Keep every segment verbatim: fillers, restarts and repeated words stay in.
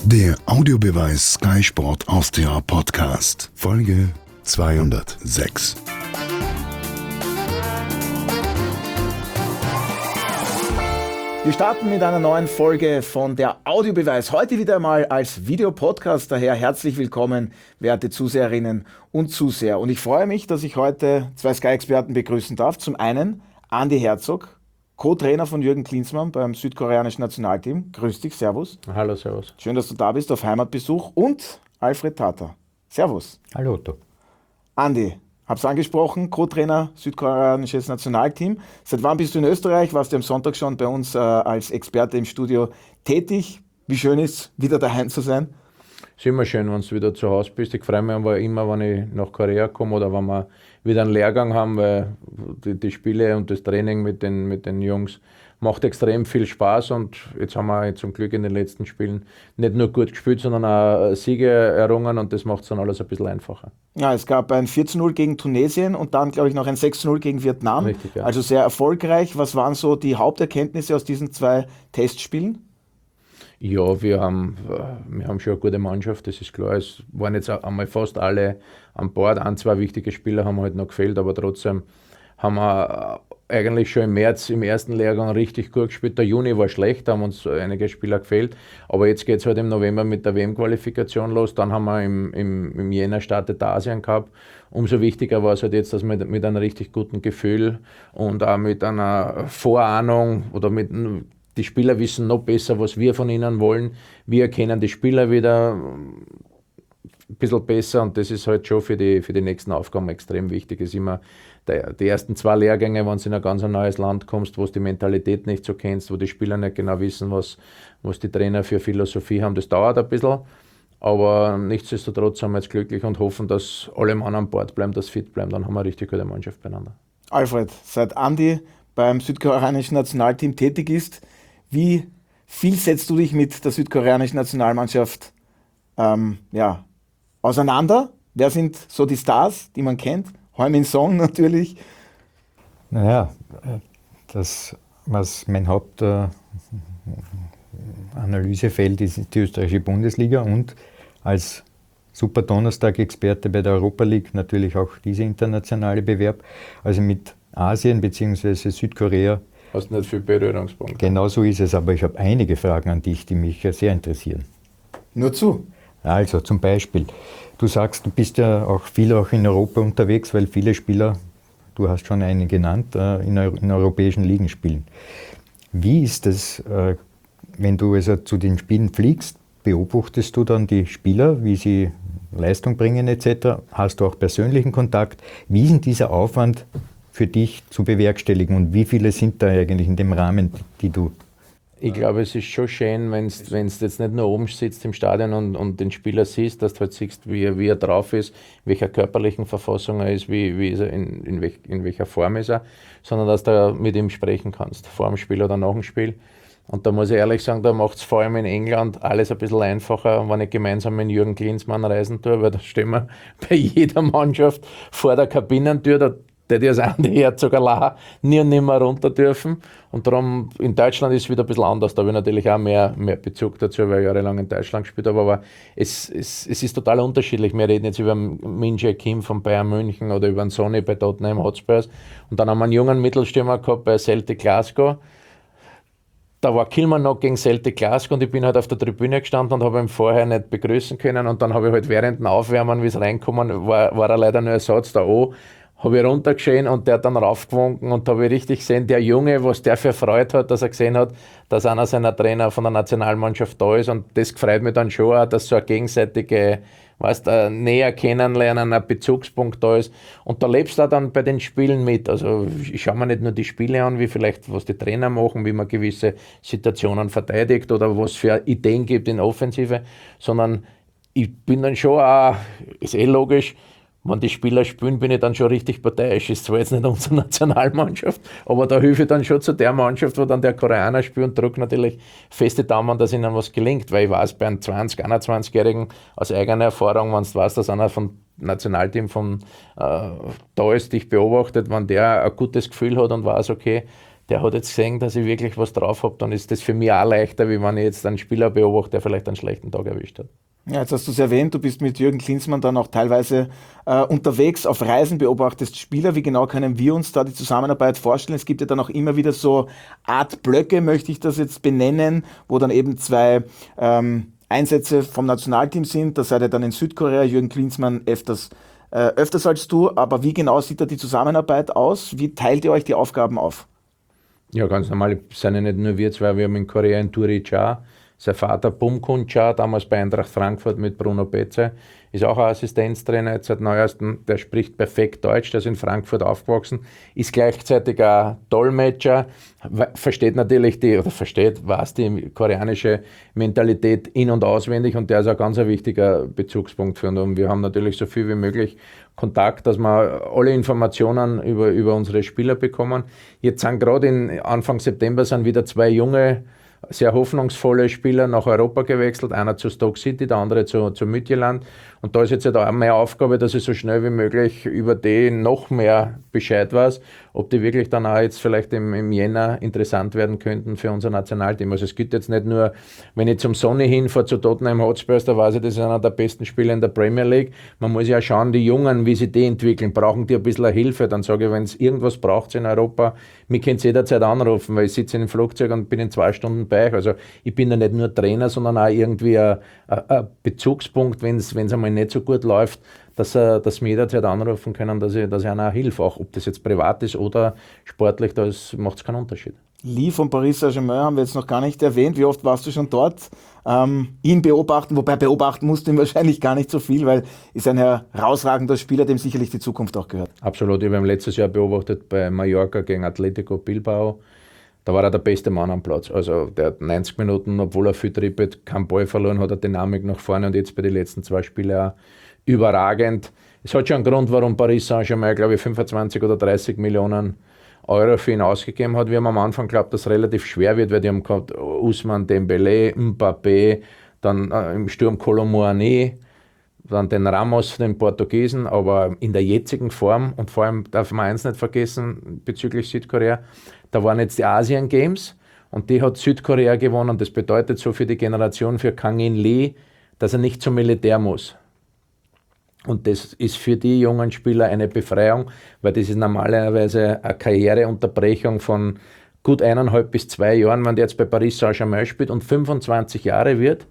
Der Audiobeweis Sky Sport Austria Podcast, Folge zweihundertsechs. Wir starten mit einer neuen Folge von der Audiobeweis. Heute wieder mal als Videopodcast. Daher herzlich willkommen, werte Zuseherinnen und Zuseher. Und ich freue mich, dass ich heute zwei Sky-Experten begrüßen darf. Zum einen Andi Herzog, Co-Trainer von Jürgen Klinsmann beim südkoreanischen Nationalteam. Grüß dich, servus. Hallo, servus. Schön, dass du da bist auf Heimatbesuch. Und Alfred Tata. Servus. Hallo, Otto. Andi, hab's angesprochen, Co-Trainer südkoreanisches Nationalteam. Seit wann bist du in Österreich? Warst du am Sonntag schon bei uns äh, als Experte im Studio tätig? Wie schön ist es, wieder daheim zu sein? Es ist immer schön, wenn du wieder zu Hause bist. Ich freue mich aber immer, wenn ich nach Korea komme oder wenn wir wieder einen Lehrgang haben, weil die, die Spiele und das Training mit den, mit den Jungs macht extrem viel Spaß. Und jetzt haben wir zum Glück in den letzten Spielen nicht nur gut gespielt, sondern auch Siege errungen und das macht es dann alles ein bisschen einfacher. Ja, es gab ein vier zu null gegen Tunesien und dann, glaube ich, noch ein sechs zu null gegen Vietnam. Richtig, ja. Also sehr erfolgreich. Was waren so die Haupterkenntnisse aus diesen zwei Testspielen? Ja, wir haben, wir haben schon eine gute Mannschaft, das ist klar. Es waren jetzt einmal fast alle an Bord. Ein, zwei wichtige Spieler haben halt noch gefehlt, aber trotzdem haben wir eigentlich schon im März im ersten Lehrgang richtig gut gespielt. Der Juni war schlecht, da haben uns einige Spieler gefehlt. Aber jetzt geht es halt im November mit der W M-Qualifikation los. Dann haben wir im, im, im Jänner startet der Asien Cup. Umso wichtiger war es halt jetzt, dass wir mit, mit einem richtig guten Gefühl und auch mit einer Vorahnung oder mit die Spieler wissen noch besser, was wir von ihnen wollen. Wir erkennen die Spieler wieder ein bisschen besser und das ist halt schon für die, für die nächsten Aufgaben extrem wichtig. Es ist immer der, die ersten zwei Lehrgänge, wenn du in ein ganz neues Land kommst, wo du die Mentalität nicht so kennst, wo die Spieler nicht genau wissen, was, was die Trainer für Philosophie haben. Das dauert ein bisschen, aber nichtsdestotrotz sind wir jetzt glücklich und hoffen, dass alle Mann an Bord bleiben, dass fit bleiben. Dann haben wir eine richtig gute Mannschaft beieinander. Alfred, seit Andi beim südkoreanischen Nationalteam tätig ist, wie viel setzt du dich mit der südkoreanischen Nationalmannschaft ähm, ja, auseinander? Wer sind so die Stars, die man kennt? Heung-min Song natürlich. Naja, das, was mein Hauptanalysefeld äh, ist, die österreichische Bundesliga und als Super-Donnerstag-Experte bei der Europa League natürlich auch dieser internationale Bewerb. Also mit Asien bzw. Südkorea. Hast nicht viel Berührungspunkte. Genau so ist es, aber ich habe einige Fragen an dich, die mich sehr interessieren. Nur zu. Also zum Beispiel, du sagst, du bist ja auch viel auch in Europa unterwegs, weil viele Spieler, du hast schon einen genannt, in, in europäischen Ligen spielen. Wie ist das, wenn du also zu den Spielen fliegst, beobachtest du dann die Spieler, wie sie Leistung bringen et cetera? Hast du auch persönlichen Kontakt? Wie ist denn dieser Aufwand für dich zu bewerkstelligen und wie viele sind da eigentlich in dem Rahmen, die du... Ich glaube, es ist schon schön, wenn du jetzt nicht nur oben sitzt im Stadion und, und den Spieler siehst, dass du halt siehst, wie er, wie er drauf ist, in welcher körperlichen Verfassung er ist, wie, wie ist er in, in, welch, in welcher Form ist er, sondern dass du mit ihm sprechen kannst, vor dem Spiel oder nach dem Spiel. Und da muss ich ehrlich sagen, da macht es vor allem in England alles ein bisschen einfacher, wenn ich gemeinsam mit Jürgen Klinsmann reisen tue, weil da stehen wir bei jeder Mannschaft vor der Kabinentür, da der die als Andi Herzog allein nie und nimmer runter dürfen. Und darum, in Deutschland ist es wieder ein bisschen anders. Da habe ich natürlich auch mehr, mehr Bezug dazu, weil ich jahrelang in Deutschland gespielt habe. Aber es, es, es ist total unterschiedlich. Wir reden jetzt über Min Jae Kim von Bayern München oder über einen Sonny bei Tottenham Hotspurs. Und dann haben wir einen jungen Mittelstürmer gehabt bei Celtic Glasgow. Da war Kilmarnock gegen Celtic Glasgow und ich bin halt auf der Tribüne gestanden und habe ihn vorher nicht begrüßen können. Und dann habe ich halt während dem Aufwärmen, wie es reinkommen, war, war er leider nur Ersatz da auch. Habe ich runtergeschrien und der hat dann raufgewunken und habe ich richtig gesehen, der Junge, was der für Freude hat, dass er gesehen hat, dass einer seiner Trainer von der Nationalmannschaft da ist und das freut mich dann schon auch, dass so eine gegenseitige, weißt, ein näher kennenlernen, ein Bezugspunkt da ist und da lebst du auch dann bei den Spielen mit, also ich schaue mir nicht nur die Spiele an, wie vielleicht, was die Trainer machen, wie man gewisse Situationen verteidigt oder was für Ideen gibt in Offensive, sondern ich bin dann schon auch, ist eh logisch, wenn die Spieler spielen, bin ich dann schon richtig parteiisch. Ist zwar jetzt nicht unsere Nationalmannschaft, aber da hilfe ich dann schon zu der Mannschaft, wo dann der Koreaner spielt und drücke natürlich feste Daumen, dass ihnen was gelingt. Weil ich weiß, bei einem zwanzig-, einundzwanzigjährigen aus eigener Erfahrung, wenn du weißt, dass einer vom Nationalteam von, äh, da ist, dich beobachtet, wenn der ein gutes Gefühl hat und weiß, okay, der hat jetzt gesehen, dass ich wirklich was drauf habe, dann ist das für mich auch leichter, wie wenn ich jetzt einen Spieler beobachte, der vielleicht einen schlechten Tag erwischt hat. Ja, jetzt hast du es erwähnt, du bist mit Jürgen Klinsmann dann auch teilweise äh, unterwegs, auf Reisen, beobachtest Spieler. Wie genau können wir uns da die Zusammenarbeit vorstellen? Es gibt ja dann auch immer wieder so Art Blöcke, möchte ich das jetzt benennen, wo dann eben zwei ähm, Einsätze vom Nationalteam sind. Da seid ihr dann in Südkorea, Jürgen Klinsmann öfters, äh, öfters als du. Aber wie genau sieht da die Zusammenarbeit aus? Wie teilt ihr euch die Aufgaben auf? Ja, ganz normal, es sind ja nicht nur wir zwei, wir haben in Korea in Turi Cha, sein Vater Bumkun Cha, damals bei Eintracht Frankfurt mit Bruno Betze, ist auch ein Assistenztrainer, jetzt seit neuestem, der spricht perfekt Deutsch, der ist in Frankfurt aufgewachsen, ist gleichzeitig ein Dolmetscher, versteht natürlich die, oder versteht, was die koreanische Mentalität in- und auswendig, und der ist ein ganz ein wichtiger Bezugspunkt für uns. Und wir haben natürlich so viel wie möglich Kontakt, dass wir alle Informationen über, über unsere Spieler bekommen. Jetzt sind gerade Anfang September sind wieder zwei junge, sehr hoffnungsvolle Spieler nach Europa gewechselt, einer zu Stoke City, der andere zu, zu Midtjylland. Und da ist jetzt halt auch meine Aufgabe, dass ich so schnell wie möglich über die noch mehr Bescheid weiß, ob die wirklich dann auch jetzt vielleicht im, im Jänner interessant werden könnten für unser Nationalteam. Also es gibt jetzt nicht nur, wenn ich zum Sonny hinfahre, zu Tottenham Hotspurs, da weiß ich, das ist einer der besten Spieler in der Premier League. Man muss ja schauen, die Jungen, wie sie die entwickeln, brauchen die ein bisschen Hilfe. Dann sage ich, wenn es irgendwas braucht in Europa, mich könnt ihr jederzeit anrufen, weil ich sitze in einem Flugzeug und bin in zwei Stunden bei euch. Also ich bin ja nicht nur Trainer, sondern auch irgendwie ein, ein Bezugspunkt, wenn es einmal nicht so gut läuft, dass, er, dass wir jederzeit anrufen können, dass ich, dass ich einer hilfe. Auch ob das jetzt privat ist oder sportlich, da macht es keinen Unterschied. Lee von Paris Saint-Germain haben wir jetzt noch gar nicht erwähnt. Wie oft warst du schon dort? Ähm, ihn beobachten, wobei beobachten musst du ihn wahrscheinlich gar nicht so viel, weil ist ein herausragender Spieler, dem sicherlich die Zukunft auch gehört. Absolut, ich habe ihn letztes Jahr beobachtet bei Mallorca gegen Atletico Bilbao. Da war er der beste Mann am Platz. Also der hat neunzig Minuten, obwohl er viel trippelt, keinen Ball verloren, hat er Dynamik nach vorne, und jetzt bei den letzten zwei Spielen auch überragend. Es hat schon einen Grund, warum Paris Saint-Germain, glaube ich, fünfundzwanzig oder dreißig Millionen Euro für ihn ausgegeben hat. Wir haben am Anfang geglaubt, dass es relativ schwer wird, weil die haben gehabt Ousmane Dembélé, Mbappé, dann äh, im Sturm Kolo Muani, dann den Ramos, den Portugiesen, aber in der jetzigen Form, und vor allem darf man eins nicht vergessen bezüglich Südkorea, da waren jetzt die Asian Games und die hat Südkorea gewonnen. Das bedeutet so für die Generation, für Kang In Lee, dass er nicht zum Militär muss. Und das ist für die jungen Spieler eine Befreiung, weil das ist normalerweise eine Karriereunterbrechung von gut eineinhalb bis zwei Jahren, wenn der jetzt bei Paris Saint-Germain spielt und fünfundzwanzig Jahre wird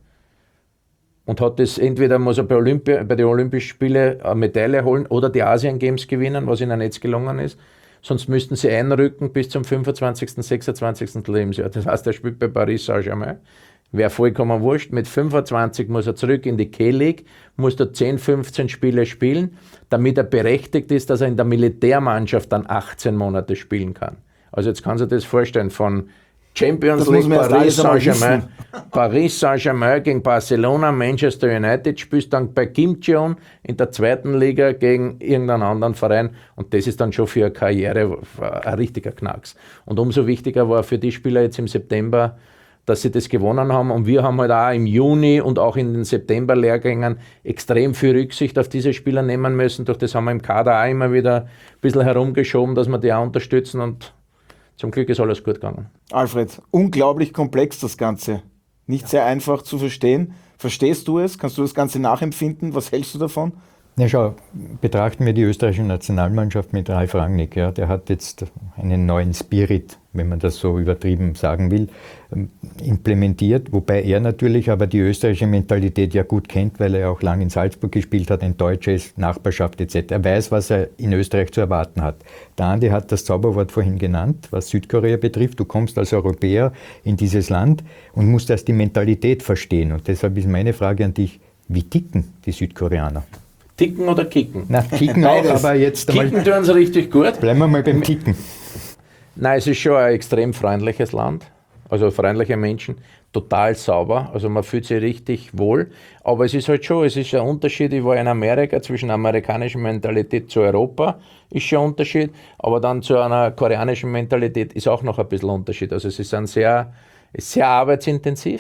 und hat das, entweder muss er bei, Olympia, bei den Olympischen Spielen eine Medaille holen oder die Asian Games gewinnen, was ihnen jetzt gelungen ist. Sonst müssten sie einrücken bis zum fünfundzwanzigsten, sechsundzwanzigsten Lebensjahr. Das heißt, er spielt bei Paris Saint-Germain. Wäre vollkommen wurscht. Mit fünfundzwanzig muss er zurück in die K-League, muss da zehn, fünfzehn Spiele spielen, damit er berechtigt ist, dass er in der Militärmannschaft dann achtzehn Monate spielen kann. Also jetzt kann sich das vorstellen, von Champions League, Paris Saint-Germain, Paris Saint-Germain gegen Barcelona, Manchester United, spielst dann bei Kim Jeon in der zweiten Liga gegen irgendeinen anderen Verein, und das ist dann schon für eine Karriere ein richtiger Knacks. Und umso wichtiger war für die Spieler jetzt im September, dass sie das gewonnen haben, und wir haben halt auch im Juni und auch in den September-Lehrgängen extrem viel Rücksicht auf diese Spieler nehmen müssen. Durch das haben wir im Kader auch immer wieder ein bisschen herumgeschoben, dass wir die auch unterstützen, und zum Glück ist alles gut gegangen. Alfred, unglaublich komplex das Ganze. Nicht ja. sehr einfach zu verstehen. Verstehst du es? Kannst du das Ganze nachempfinden? Was hältst du davon? Na schau, betrachten wir die österreichische Nationalmannschaft mit Ralf Rangnick. Ja, der hat jetzt einen neuen Spirit, wenn man das so übertrieben sagen will, implementiert, wobei er natürlich aber die österreichische Mentalität ja gut kennt, weil er auch lange in Salzburg gespielt hat, ein Deutscher ist, Nachbarschaft et cetera. Er weiß, was er in Österreich zu erwarten hat. Der Andi hat das Zauberwort vorhin genannt, was Südkorea betrifft. Du kommst als Europäer in dieses Land und musst erst die Mentalität verstehen. Und deshalb ist meine Frage an dich, wie ticken die Südkoreaner? Ticken oder kicken? Na, kicken auch, aber jetzt einmal... Kicken tun sie richtig gut. Bleiben wir mal beim Ticken. Nein, es ist schon ein extrem freundliches Land, also freundliche Menschen, total sauber, also man fühlt sich richtig wohl, aber es ist halt schon, es ist ein Unterschied, ich war in Amerika, zwischen der amerikanischen Mentalität zu Europa ist schon ein Unterschied, aber dann zu einer koreanischen Mentalität ist auch noch ein bisschen Unterschied, also es ist ein sehr, sehr arbeitsintensiv,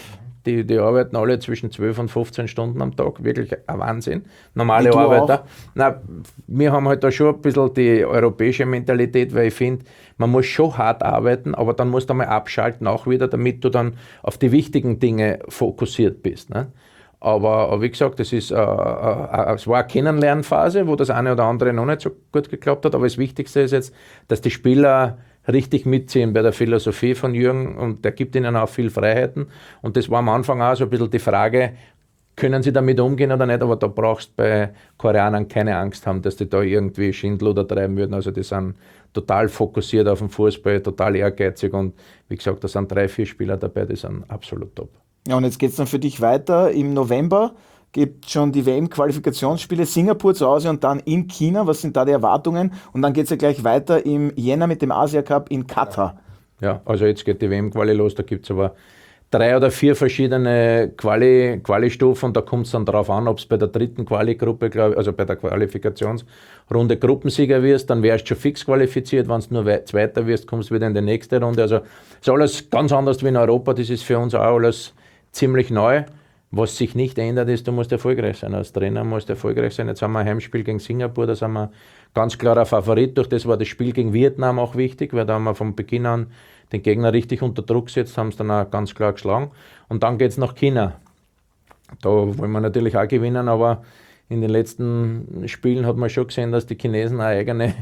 Die, die arbeiten alle zwischen zwölf und fünfzehn Stunden am Tag, wirklich ein Wahnsinn. Normale du Arbeiter. Na, wir haben halt da schon ein bisschen die europäische Mentalität, weil ich finde, man muss schon hart arbeiten, aber dann musst du mal abschalten auch wieder, damit du dann auf die wichtigen Dinge fokussiert bist. Ne? Aber, aber wie gesagt, das ist, äh, äh, es war eine Kennenlernphase, wo das eine oder andere noch nicht so gut geklappt hat, aber das Wichtigste ist jetzt, dass die Spieler richtig mitziehen bei der Philosophie von Jürgen und der gibt ihnen auch viel Freiheiten und das war am Anfang auch so ein bisschen die Frage, können sie damit umgehen oder nicht, aber da brauchst du bei Koreanern keine Angst haben, dass die da irgendwie Schindluder treiben würden, also die sind total fokussiert auf den Fußball, total ehrgeizig und wie gesagt, da sind drei, vier Spieler dabei, die sind absolut top. Ja, und jetzt geht es dann für dich weiter. Im November gibt schon die W M-Qualifikationsspiele, Singapur zu Hause und dann in China. Was sind da die Erwartungen? Und dann geht es ja gleich weiter im Jänner mit dem Asia-Cup in Katar. Ja, also jetzt geht die W M-Quali los, da gibt es aber drei oder vier verschiedene Quali, Quali-Stufen und da kommt es dann darauf an, ob es bei der dritten Quali-Gruppe, also bei der Qualifikationsrunde Gruppensieger wirst, dann wärst du schon fix qualifiziert, wenn du nur Zweiter wirst, kommst du wieder in die nächste Runde. Also ist alles ganz anders wie in Europa, das ist für uns auch alles ziemlich neu. Was sich nicht ändert, ist, du musst erfolgreich sein. Als Trainer musst du erfolgreich sein. Jetzt haben wir ein Heimspiel gegen Singapur, da sind wir ganz klarer Favorit. Durch das war das Spiel gegen Vietnam auch wichtig, weil da haben wir von Beginn an den Gegner richtig unter Druck gesetzt, haben es dann auch ganz klar geschlagen. Und dann geht es nach China. Da wollen wir natürlich auch gewinnen, aber in den letzten Spielen hat man schon gesehen, dass die Chinesen eine eigene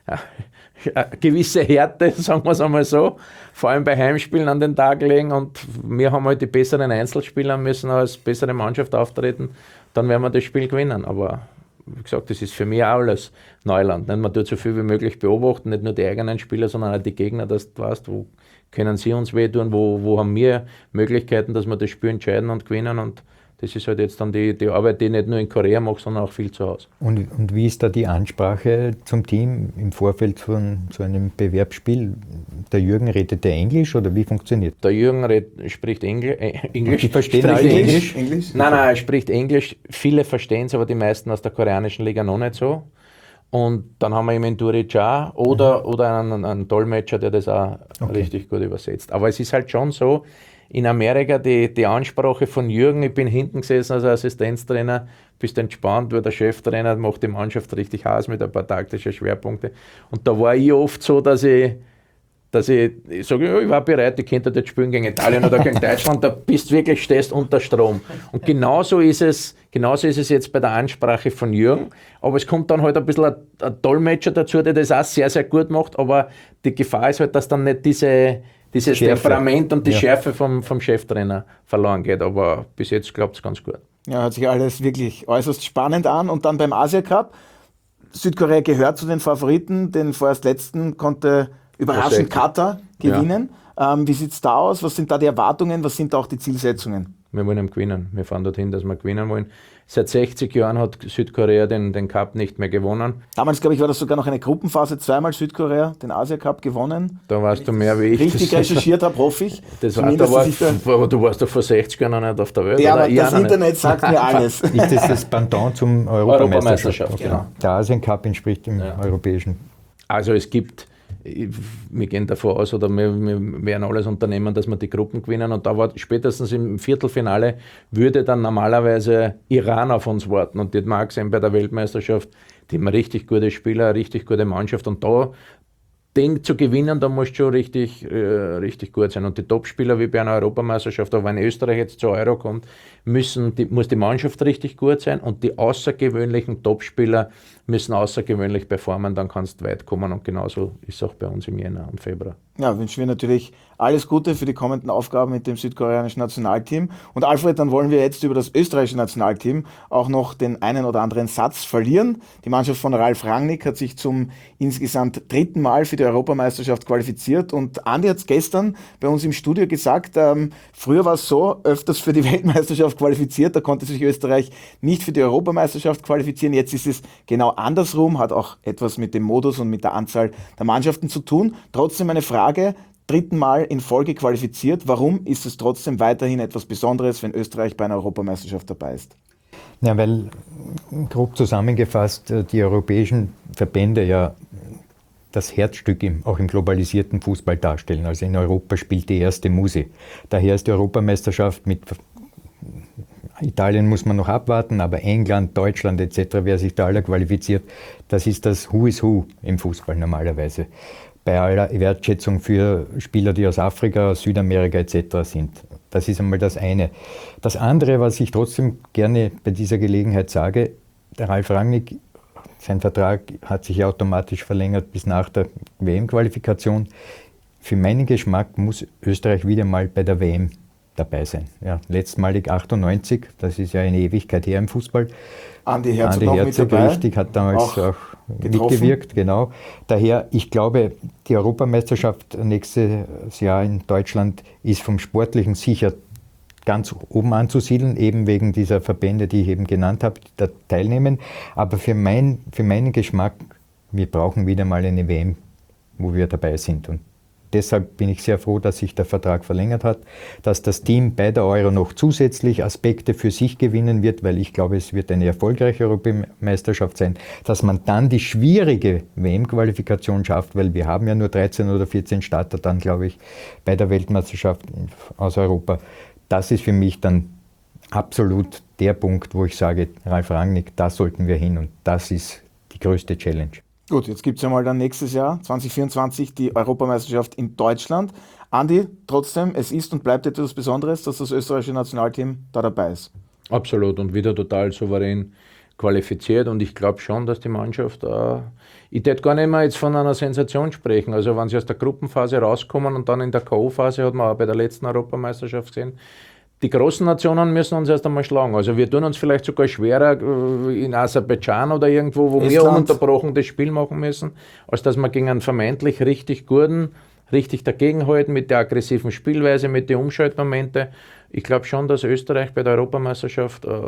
eine gewisse Härte, sagen wir es einmal so, vor allem bei Heimspielen an den Tag legen und wir haben halt die besseren Einzelspieler, müssen als bessere Mannschaft auftreten, dann werden wir das Spiel gewinnen, aber wie gesagt, das ist für mich auch alles Neuland. Man tut so viel wie möglich beobachten, nicht nur die eigenen Spieler, sondern auch die Gegner, dass du weißt, wo können sie uns wehtun, wo, wo haben wir Möglichkeiten, dass wir das Spiel entscheiden und gewinnen und das ist halt jetzt dann die, die Arbeit, die ich nicht nur in Korea mache, sondern auch viel zu Hause. Und, und wie ist da die Ansprache zum Team im Vorfeld von so einem Bewerbsspiel? Der Jürgen redet der Englisch oder wie funktioniert das? Der Jürgen red, spricht Engl äh, Englisch. Die verstehen alle Englisch? Englisch? Englisch? Nein, nein, er spricht Englisch. Viele verstehen es, aber die meisten aus der koreanischen Liga noch nicht so. Und dann haben wir eben in Durija oder, mhm. oder einen, einen Dolmetscher, der das auch okay. richtig gut übersetzt. Aber es ist halt schon so, in Amerika die, die Ansprache von Jürgen, ich bin hinten gesessen als Assistenztrainer, bist entspannt, weil der Cheftrainer macht die Mannschaft richtig heiß mit ein paar taktischen Schwerpunkten. Und da war ich oft so, dass ich, dass ich, ich sage, ja, ich war bereit, ich könnte jetzt spielen gegen Italien oder gegen Deutschland, da bist du wirklich, stehst unter Strom. Und genauso ist es, genauso ist es jetzt bei der Ansprache von Jürgen, aber es kommt dann halt ein bisschen ein, ein Dolmetscher dazu, der das auch sehr, sehr gut macht, aber die Gefahr ist halt, dass dann nicht diese dieses Schärfe. Temperament und die ja. Schärfe vom, vom Cheftrainer verloren geht, aber bis jetzt klappt es ganz gut. Ja, hört sich alles wirklich äußerst spannend an und dann beim Asia Cup, Südkorea gehört zu den Favoriten, den vorerst letzten konnte überraschend Katar gewinnen. Ja. Ähm, wie sieht es da aus? Was sind da die Erwartungen? Was sind da auch die Zielsetzungen? Wir wollen gewinnen. Wir fahren dorthin, dass wir gewinnen wollen. Seit sechzig Jahren hat Südkorea den, den Cup nicht mehr gewonnen. Damals, glaube ich, war das sogar noch eine Gruppenphase, zweimal Südkorea den Asia-Cup gewonnen. Da warst du mehr wie ich. Richtig recherchiert habe, hoffe ich. Das war, da war, da, aber du warst doch vor sechzig Jahren noch nicht auf der Welt. Ja, oder? aber das Internet nicht. Sagt mir alles. Ist das das Pendant zum Europameisterschaft? Europameisterschaft, genau. Der Asien-Cup entspricht dem ja. europäischen. Also es gibt... Wir gehen davon aus, oder wir, wir werden alles unternehmen, dass wir die Gruppen gewinnen. Und da war spätestens im Viertelfinale würde dann normalerweise Iran auf uns warten. Und das mag sein bei der Weltmeisterschaft, die haben richtig gute Spieler, eine richtig gute Mannschaft. Und da den zu gewinnen, da musst du schon richtig, äh, richtig gut sein. Und die Topspieler wie bei einer Europameisterschaft, aber wenn Österreich jetzt zur Euro kommt, müssen die, muss die Mannschaft richtig gut sein und die außergewöhnlichen Topspieler müssen außergewöhnlich performen, dann kannst du weit kommen und genauso ist es auch bei uns im Jänner und Februar. Ja, wünschen wir natürlich alles Gute für die kommenden Aufgaben mit dem südkoreanischen Nationalteam. Und Alfred, dann wollen wir jetzt über das österreichische Nationalteam auch noch den einen oder anderen Satz verlieren. Die Mannschaft von Ralf Rangnick hat sich zum insgesamt dritten Mal für die Europameisterschaft qualifiziert und Andi hat es gestern bei uns im Studio gesagt, ähm, früher war es so, öfters für die Weltmeisterschaft qualifiziert, da konnte sich Österreich nicht für die Europameisterschaft qualifizieren. Jetzt ist es genau andersrum, hat auch etwas mit dem Modus und mit der Anzahl der Mannschaften zu tun. Trotzdem eine Frage, dritten Mal in Folge qualifiziert. Warum ist es trotzdem weiterhin etwas Besonderes, wenn Österreich bei einer Europameisterschaft dabei ist? Ja, weil grob zusammengefasst die europäischen Verbände ja das Herzstück im, auch im globalisierten Fußball darstellen. Also in Europa spielt die erste Muse. Daher ist die Europameisterschaft mit Italien muss man noch abwarten, aber England, Deutschland et cetera, wer sich da alle qualifiziert, das ist das Who is Who im Fußball normalerweise. Bei aller Wertschätzung für Spieler, die aus Afrika, aus Südamerika et cetera sind. Das ist einmal das eine. Das andere, was ich trotzdem gerne bei dieser Gelegenheit sage, der Ralf Rangnick, sein Vertrag hat sich automatisch verlängert bis nach der W M-Qualifikation. Für meinen Geschmack muss Österreich wieder mal bei der W M dabei sein. Ja, letztmalig achtundneunzig, das ist ja eine Ewigkeit her im Fußball. Andi Herzog, Andi auch Herzog mit dabei. richtig, hat damals auch, auch getroffen. mitgewirkt, genau. Daher, ich glaube, die Europameisterschaft nächstes Jahr in Deutschland ist vom Sportlichen sicher ganz oben anzusiedeln, eben wegen dieser Verbände, die ich eben genannt habe, die da teilnehmen. Aber für, mein, für meinen Geschmack, wir brauchen wieder mal eine W M, wo wir dabei sind. Und deshalb bin ich sehr froh, dass sich der Vertrag verlängert hat, dass das Team bei der Euro noch zusätzlich Aspekte für sich gewinnen wird, weil ich glaube, es wird eine erfolgreiche Europameisterschaft sein, dass man dann die schwierige W M-Qualifikation schafft, weil wir haben ja nur dreizehn oder vierzehn Starter dann, glaube ich, bei der Weltmeisterschaft aus Europa. Das ist für mich dann absolut der Punkt, wo ich sage, Ralf Rangnick, da sollten wir hin und das ist die größte Challenge. Gut, jetzt gibt es ja mal dann nächstes Jahr, zwanzig vierundzwanzig, die Europameisterschaft in Deutschland. Andi, trotzdem, es ist und bleibt etwas Besonderes, dass das österreichische Nationalteam da dabei ist. Absolut und wieder total souverän qualifiziert und ich glaube schon, dass die Mannschaft, äh, ich würde gar nicht mehr jetzt von einer Sensation sprechen, also wenn sie aus der Gruppenphase rauskommen und dann in der K O-Phase, hat man auch bei der letzten Europameisterschaft gesehen, die großen Nationen müssen uns erst einmal schlagen. Also wir tun uns vielleicht sogar schwerer äh, in Aserbaidschan oder irgendwo, wo Estland. wir ununterbrochen das Spiel machen müssen, als dass wir gegen einen vermeintlich richtig guten, richtig dagegenhalten mit der aggressiven Spielweise, mit den Umschaltmomente. Ich glaube schon, dass Österreich bei der Europameisterschaft äh,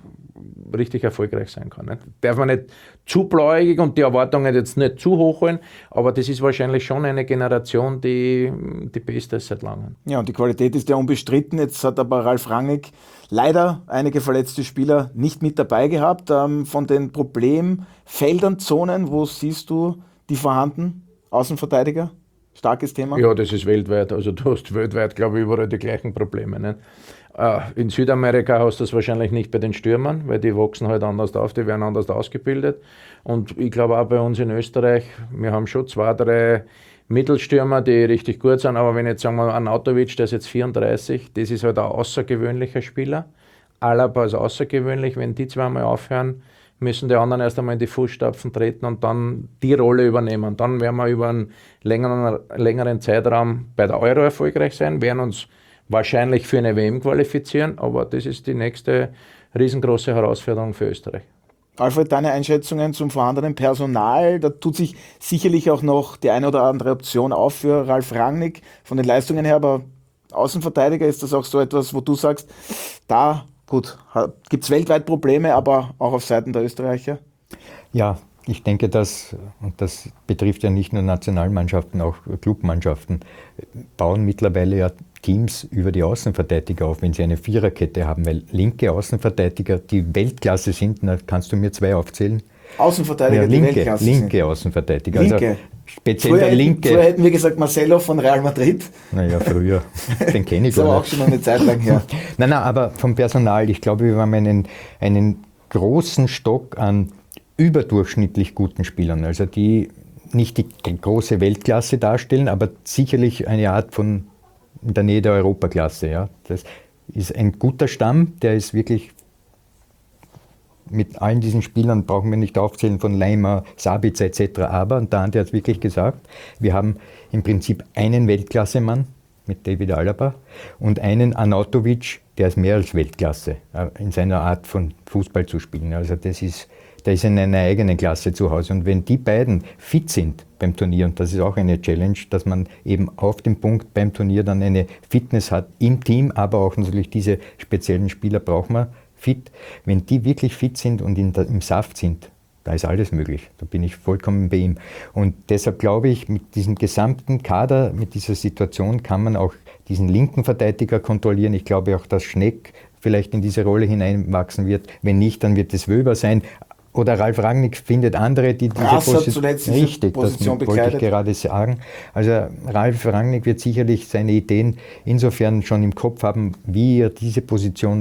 richtig erfolgreich sein kann. Nicht? Darf man nicht zu blauäugig und die Erwartungen jetzt nicht zu hoch holen, aber das ist wahrscheinlich schon eine Generation, die die beste ist seit langem. Ja, und die Qualität ist ja unbestritten. Jetzt hat aber Ralf Rangnick leider einige verletzte Spieler nicht mit dabei gehabt. Ähm, von den Problemfeldern, Zonen, wo siehst du die vorhanden? Außenverteidiger? Starkes Thema? Ja, das ist weltweit. Also du hast weltweit, glaube ich, überall die gleichen Probleme. Nicht? In Südamerika hast du das wahrscheinlich nicht bei den Stürmern, weil die wachsen halt anders auf, die werden anders ausgebildet. Und ich glaube auch bei uns in Österreich, wir haben schon zwei, drei Mittelstürmer, die richtig gut sind, aber wenn jetzt sagen wir Arnautovic, der ist jetzt vierunddreißig, das ist halt ein außergewöhnlicher Spieler. Alaba ist außergewöhnlich, wenn die zweimal aufhören, müssen die anderen erst einmal in die Fußstapfen treten und dann die Rolle übernehmen. Dann werden wir über einen längeren, längeren Zeitraum bei der Euro erfolgreich sein, werden uns wahrscheinlich für eine W M qualifizieren, aber das ist die nächste riesengroße Herausforderung für Österreich. Alfred, deine Einschätzungen zum vorhandenen Personal, da tut sich sicherlich auch noch die eine oder andere Option auf für Ralf Rangnick von den Leistungen her, aber Außenverteidiger, ist das auch so etwas, wo du sagst, da, gut, gibt es weltweit Probleme, aber auch auf Seiten der Österreicher? Ja, ich denke, dass, und das betrifft ja nicht nur Nationalmannschaften, auch Clubmannschaften, bauen mittlerweile ja Teams über die Außenverteidiger auf, wenn sie eine Viererkette haben, weil linke Außenverteidiger, die Weltklasse sind, na, kannst du mir zwei aufzählen? Außenverteidiger, ja, die linke, Weltklasse linke sind. Außenverteidiger. Linke. Also speziell Früher der hätten, linke. früher hätten wir gesagt Marcelo von Real Madrid. Naja, früher. Den kenne ich Das ist aber gar auch nicht. schon eine Zeit lang her. Nein, nein, aber vom Personal, ich glaube, wir haben einen, einen großen Stock an überdurchschnittlich guten Spielern, also die nicht die große Weltklasse darstellen, aber sicherlich eine Art von in der Nähe der Europaklasse. Ja. Das ist ein guter Stamm, der ist wirklich mit allen diesen Spielern, brauchen wir nicht aufzählen, von Leimer, Sabitzer et cetera. Aber, und der Andi hat es wirklich gesagt, wir haben im Prinzip einen Weltklassemann mit David Alaba und einen Arnautovic, der ist mehr als Weltklasse in seiner Art von Fußball zu spielen. Also das ist, der ist in einer eigenen Klasse zu Hause. Und wenn die beiden fit sind beim Turnier, und das ist auch eine Challenge, dass man eben auf dem Punkt beim Turnier dann eine Fitness hat im Team, aber auch natürlich diese speziellen Spieler braucht man fit. Wenn die wirklich fit sind und in der, im Saft sind, da ist alles möglich. Da bin ich vollkommen bei ihm. Und deshalb glaube ich, mit diesem gesamten Kader, mit dieser Situation kann man auch diesen linken Verteidiger kontrollieren. Ich glaube auch, dass Schneck vielleicht in diese Rolle hineinwachsen wird. Wenn nicht, dann wird es Wöber sein. Oder Ralf Rangnick findet andere, die diese Rass hat Position, zuletzt diese richtig, Position das wollte ich bekleidet. gerade sagen. Also Ralf Rangnick wird sicherlich seine Ideen insofern schon im Kopf haben, wie er diese Position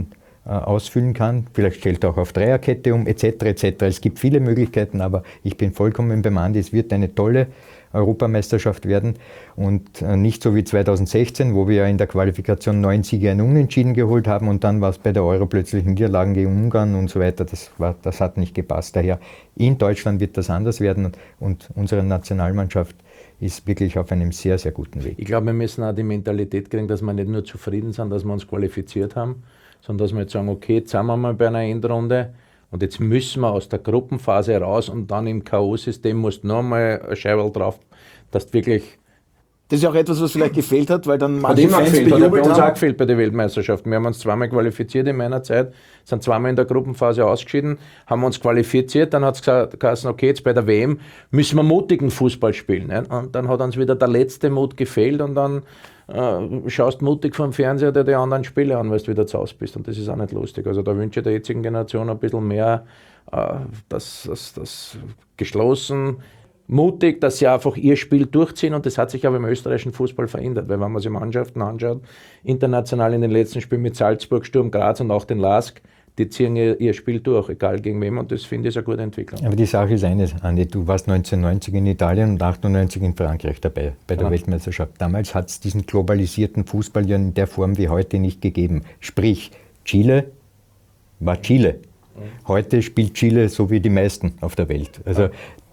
äh, ausfüllen kann. Vielleicht stellt er auch auf Dreierkette um, et cetera et cetera. Es gibt viele Möglichkeiten, aber ich bin vollkommen beim Andi, es wird eine tolle Europameisterschaft werden und äh, nicht so wie zweitausendsechzehn, wo wir ja in der Qualifikation neun Siege, ein Unentschieden geholt haben und dann war es bei der Euro plötzlich Niederlagen gegen Ungarn und so weiter. Das, war, das hat nicht gepasst. Daher in Deutschland wird das anders werden und, und unsere Nationalmannschaft ist wirklich auf einem sehr, sehr guten Weg. Ich glaube, wir müssen auch die Mentalität kriegen, dass wir nicht nur zufrieden sind, dass wir uns qualifiziert haben, sondern dass wir jetzt sagen, okay, jetzt sind wir mal bei einer Endrunde und jetzt müssen wir aus der Gruppenphase raus und dann im K O-System musst du noch mal ein Scheiberl drauf, dass du wirklich... Das ist ja auch etwas, was vielleicht gefehlt hat, weil dann Hat manche immer Fans gefehlt, hat ja bei bejubelt uns auch haben. gefehlt bei der Weltmeisterschaft. Wir haben uns zweimal qualifiziert in meiner Zeit, sind zweimal in der Gruppenphase ausgeschieden, haben uns qualifiziert, dann hat es geheißen, okay, jetzt bei der W M müssen wir mutigen Fußball spielen. Ne? Und dann hat uns wieder der letzte Mut gefehlt und dann äh, schaust mutig vom Fernseher dir die anderen Spiele an, weil du wieder zu Hause bist und das ist auch nicht lustig. Also da wünsche ich der jetzigen Generation ein bisschen mehr, äh, dass das, das geschlossen, mutig, dass sie einfach ihr Spiel durchziehen und das hat sich aber im österreichischen Fußball verändert, weil wenn man sich Mannschaften anschaut, international in den letzten Spielen mit Salzburg, Sturm Graz und auch den LASK, die ziehen ihr, ihr Spiel durch, egal gegen wem und das finde ich eine gute Entwicklung. Aber die Sache ist eine, Andi, du warst neunzehnhundertneunzig in Italien und achtundneunzig in Frankreich dabei, bei der Ja. Weltmeisterschaft. Damals hat es diesen globalisierten Fußball ja in der Form wie heute nicht gegeben. Sprich, Chile war Chile. Heute spielt Chile so wie die meisten auf der Welt. Also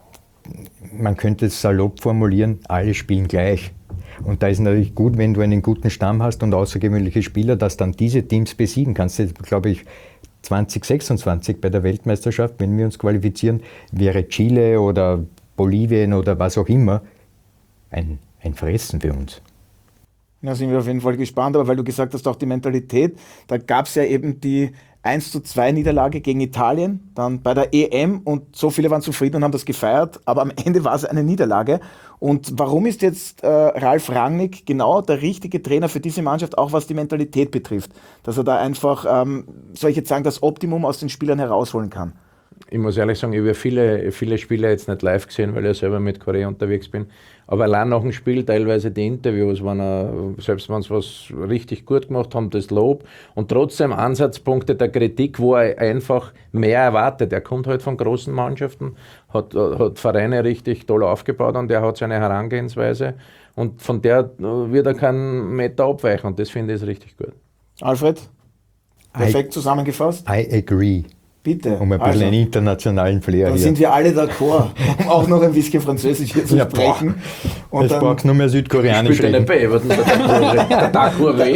man könnte es salopp formulieren, alle spielen gleich. Und da ist natürlich gut, wenn du einen guten Stamm hast und außergewöhnliche Spieler, dass dann diese Teams besiegen kannst. Das, glaube ich, zwanzig sechsundzwanzig bei der Weltmeisterschaft, wenn wir uns qualifizieren, wäre Chile oder Bolivien oder was auch immer ein, ein Fressen für uns. Da sind wir auf jeden Fall gespannt, aber weil du gesagt hast, auch die Mentalität, da gab es ja eben die eins zu zwei Niederlage gegen Italien, dann bei der E M und so viele waren zufrieden und haben das gefeiert, aber am Ende war es eine Niederlage. Und warum ist jetzt äh, Ralf Rangnick genau der richtige Trainer für diese Mannschaft, auch was die Mentalität betrifft? Dass er da einfach, ähm, soll ich jetzt sagen, das Optimum aus den Spielern herausholen kann? Ich muss ehrlich sagen, ich habe viele, viele Spiele jetzt nicht live gesehen, weil ich selber mit Korea unterwegs bin. Aber allein nach dem Spiel, teilweise die Interviews, waren auch, selbst wenn sie was richtig gut gemacht haben, das Lob. Und trotzdem Ansatzpunkte der Kritik, wo er einfach mehr erwartet. Er kommt halt von großen Mannschaften, hat, hat Vereine richtig toll aufgebaut und er hat seine Herangehensweise. Und von der wird er keinen Meter abweichen und das finde ich ist richtig gut. Alfred, perfekt I, zusammengefasst. I agree. Bitte. Um ein bisschen Also, einen internationalen Flair dann hier. sind wir alle d'accord, um auch noch ein bisschen Französisch hier zu Ja, sprechen. Und Jetzt dann brauchst du nur mehr Südkoreanisch Spielt er nicht reden. bei, was denn der Dakur weh?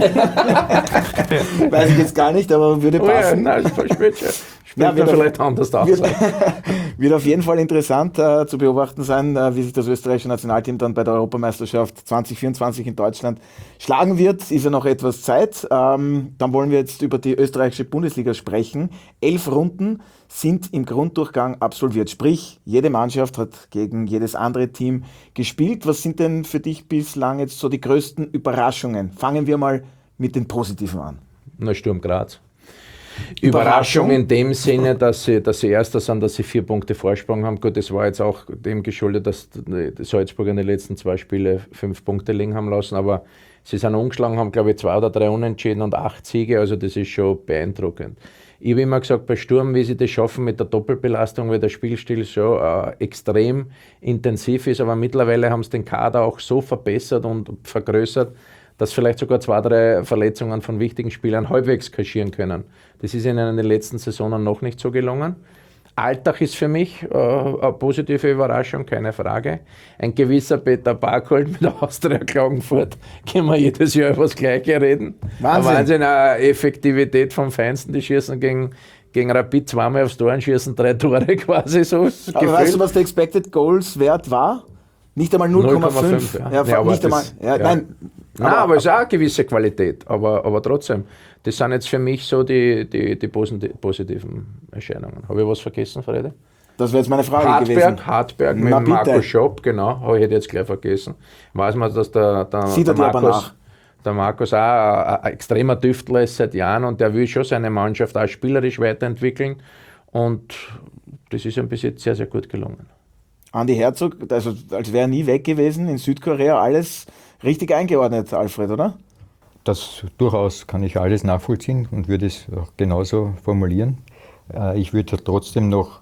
weiß ich jetzt gar nicht, aber würde Oh ja, passen. nein, das spielt schon. Spielt Ja, er wird auf- vielleicht anders aus. Wird, wird auf jeden Fall interessant äh, zu beobachten sein, äh, wie sich das österreichische Nationalteam dann bei der Europameisterschaft zwanzig vierundzwanzig in Deutschland schlagen wird. Ist ja noch etwas Zeit. Ähm, dann wollen wir jetzt über die österreichische Bundesliga sprechen. Elf Runden sind im Grunddurchgang absolviert. Sprich, jede Mannschaft hat gegen jedes andere Team gespielt. Was sind denn für dich bislang jetzt so die größten Überraschungen? Fangen wir mal mit den Positiven an. Na, Sturm Graz. Überraschung? Überraschung in dem Sinne, dass sie, dass sie Erster sind, dass sie vier Punkte Vorsprung haben. Gut, das war jetzt auch dem geschuldet, dass die Salzburger in den letzten zwei Spielen fünf Punkte liegen haben lassen, aber sie sind umgeschlagen, haben glaube ich zwei oder drei Unentschieden und acht Siege, also das ist schon beeindruckend. Ich habe immer gesagt, bei Sturm, wie sie das schaffen mit der Doppelbelastung, weil der Spielstil schon äh, extrem intensiv ist, aber mittlerweile haben sie den Kader auch so verbessert und vergrößert, dass vielleicht sogar zwei, drei Verletzungen von wichtigen Spielern halbwegs kaschieren können. Das ist ihnen in den letzten Saisonen noch nicht so gelungen. Alltag ist für mich äh, eine positive Überraschung, keine Frage. Ein gewisser Peter Barkholt mit der Austria Klagenfurt, können wir jedes Jahr über das Gleiche reden. Wahnsinn. Eine Wahnsinn, eine Effektivität vom Feinsten, die schießen gegen, gegen Rapid zweimal aufs Tor und schießen drei Tore quasi so. Aber gefühlt. weißt du, was der Expected Goals Wert war? Nicht einmal null Komma fünf. Ja. Ja, Ja, aber nicht einmal. das- Ja, ja. Nein, Nein, aber, es ist auch eine gewisse Qualität, aber, aber trotzdem, das sind jetzt für mich so die, die, die posi- positiven Erscheinungen. Habe ich was vergessen, Frede? das wäre jetzt meine Frage Hartberg, gewesen. Hartberg mit Na, dem Marco bitte. Schopp, genau, habe ich jetzt gleich vergessen. Weiß man, dass der, der, Sieht der, er dir aber Markus, nach. der Markus auch ein, ein extremer Tüftler ist seit Jahren und der will schon seine Mannschaft auch spielerisch weiterentwickeln und das ist ihm bis jetzt sehr, sehr gut gelungen. Andi Herzog, also als wäre er nie weg gewesen, in Südkorea alles richtig eingeordnet, Alfred, oder? das durchaus kann ich alles nachvollziehen und würde es auch genauso formulieren. Ich würde trotzdem noch,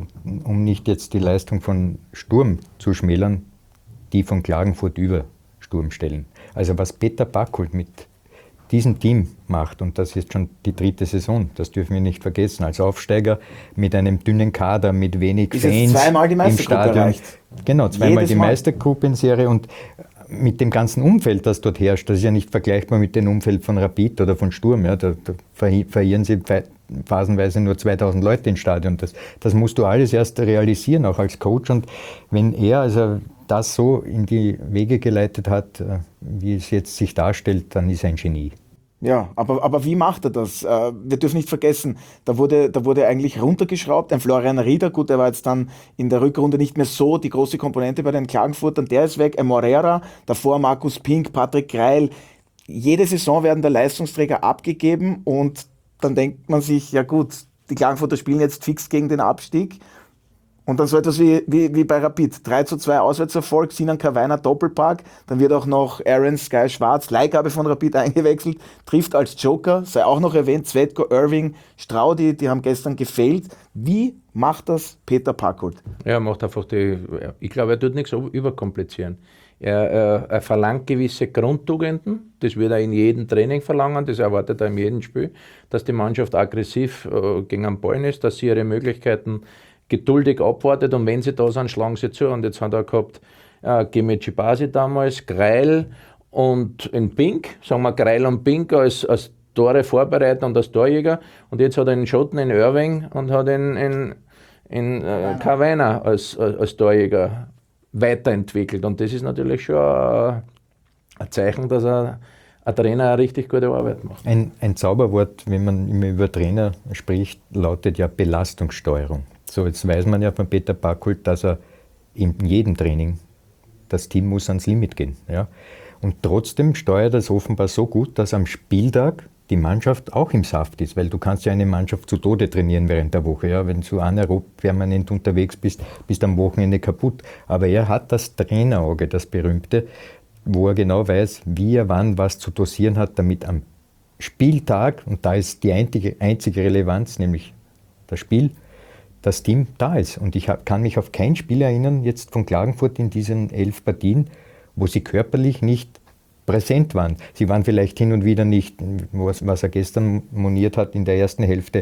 um nicht jetzt die Leistung von Sturm zu schmälern, die von Klagenfurt über Sturm stellen. Also was Peter Packhult mit diesem Team macht, und das ist schon die dritte Saison, das dürfen wir nicht vergessen, als Aufsteiger mit einem dünnen Kader, mit wenig ist Fans zweimal die im Meistergruppe Stadion. erreicht. Genau, zweimal Jedes die Mal. Meistergruppenserie und mit dem ganzen Umfeld, das dort herrscht, das ist ja nicht vergleichbar mit dem Umfeld von Rapid oder von Sturm. Ja, da, da verirren sie phasenweise nur zweitausend Leute ins Stadion. Das, das musst du alles erst realisieren, auch als Coach. Und wenn er also das so in die Wege geleitet hat, wie es jetzt sich darstellt, dann ist er ein Genie. Ja, aber, aber wie macht er das? Äh, wir dürfen nicht vergessen, da wurde, da wurde eigentlich runtergeschraubt. Ein Florian Rieder, gut, der war jetzt dann in der Rückrunde nicht mehr so die große Komponente bei den Klagenfurtern, der ist weg. Ein Morera, davor Markus Pink, Patrick Greil. Jede Saison werden der Leistungsträger abgegeben und dann denkt man sich, ja gut, die Klagenfurter spielen jetzt fix gegen den Abstieg. Und dann so etwas wie, wie, wie bei Rapid. drei zu zwei Auswärtserfolg, Sinan Kawainer Doppelpack, dann wird auch noch Aaron Sky Schwarz, Leihgabe von Rapid eingewechselt, trifft als Joker, sei auch noch erwähnt, Zvetko, Irving, Straudi, die haben gestern gefehlt. Wie macht das Peter Packhult? Ja, er macht einfach die, ich glaube, er tut nichts überkomplizieren. Er, er, er verlangt gewisse Grundtugenden, das wird er in jedem Training verlangen, das erwartet er in jedem Spiel, dass die Mannschaft aggressiv äh, gegen den Ball ist, dass sie ihre Möglichkeiten geduldig abwartet und wenn sie da sind, schlagen sie zu. Und jetzt hat er gehabt äh, Gemici Basi damals, Greil und in Pink, sagen wir Greil und Pink als, als Tore vorbereiten und als Torjäger. Und jetzt hat er einen Schotten in Irving und hat ihn in, in äh, Kawainer als, als, als Torjäger weiterentwickelt. Und das ist natürlich schon ein, ein Zeichen, dass er ein Trainer eine richtig gute Arbeit macht. Ein, ein Zauberwort, wenn man immer über Trainer spricht, lautet ja Belastungssteuerung. So, jetzt weiß man ja von Peter Packhult, dass er in jedem Training, das Team muss ans Limit gehen. Ja? Und trotzdem steuert er es offenbar so gut, dass am Spieltag die Mannschaft auch im Saft ist, weil du kannst ja eine Mannschaft zu Tode trainieren während der Woche. Ja? Wenn du anaerob permanent unterwegs bist, bist du am Wochenende kaputt. Aber er hat das Trainerauge, das berühmte, wo er genau weiß, wie er wann was zu dosieren hat, damit am Spieltag, und da ist die einzige, einzige Relevanz, nämlich das Spiel, das Team da ist. Und ich hab, kann mich auf kein Spiel erinnern, jetzt von Klagenfurt in diesen elf Partien, wo sie körperlich nicht präsent waren. Sie waren vielleicht hin und wieder nicht, was, was er gestern moniert hat in der ersten Hälfte,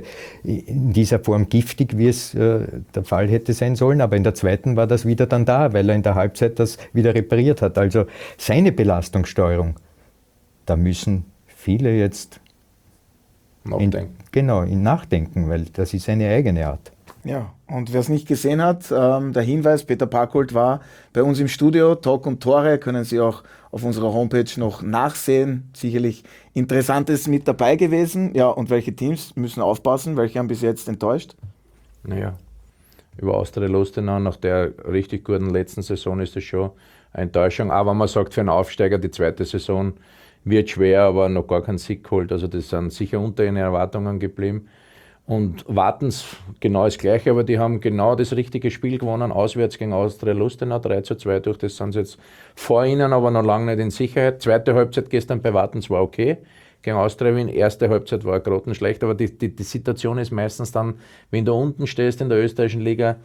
in dieser Form giftig, wie es äh, der Fall hätte sein sollen, aber in der zweiten war das wieder dann da, weil er in der Halbzeit das wieder repariert hat. Also seine Belastungssteuerung, da müssen viele jetzt Nachdenken. In, genau, in nachdenken, weil das ist seine eigene Art. Ja, und wer es nicht gesehen hat, ähm, der Hinweis, Peter Packhult war bei uns im Studio, Talk und Tore, können Sie auch auf unserer Homepage noch nachsehen. Sicherlich Interessantes mit dabei gewesen. Ja, und welche Teams müssen aufpassen? Welche haben bis jetzt enttäuscht? Naja, über Austria Lustenau nach der richtig guten letzten Saison ist das schon eine Enttäuschung. Aber man sagt, für einen Aufsteiger die zweite Saison wird schwer, aber noch gar keinen Sieg geholt. Also das sind sicher unter ihren Erwartungen geblieben. Und Wartens genau das Gleiche, aber die haben genau das richtige Spiel gewonnen, auswärts gegen Austria Lustenau, drei zu zwei, durch das sind sie jetzt vor ihnen, aber noch lange nicht in Sicherheit. Zweite Halbzeit gestern bei Wartens war okay, gegen Austria Wien, erste Halbzeit war grottenschlecht, aber die, die, die Situation ist meistens dann, wenn du unten stehst in der österreichischen Liga,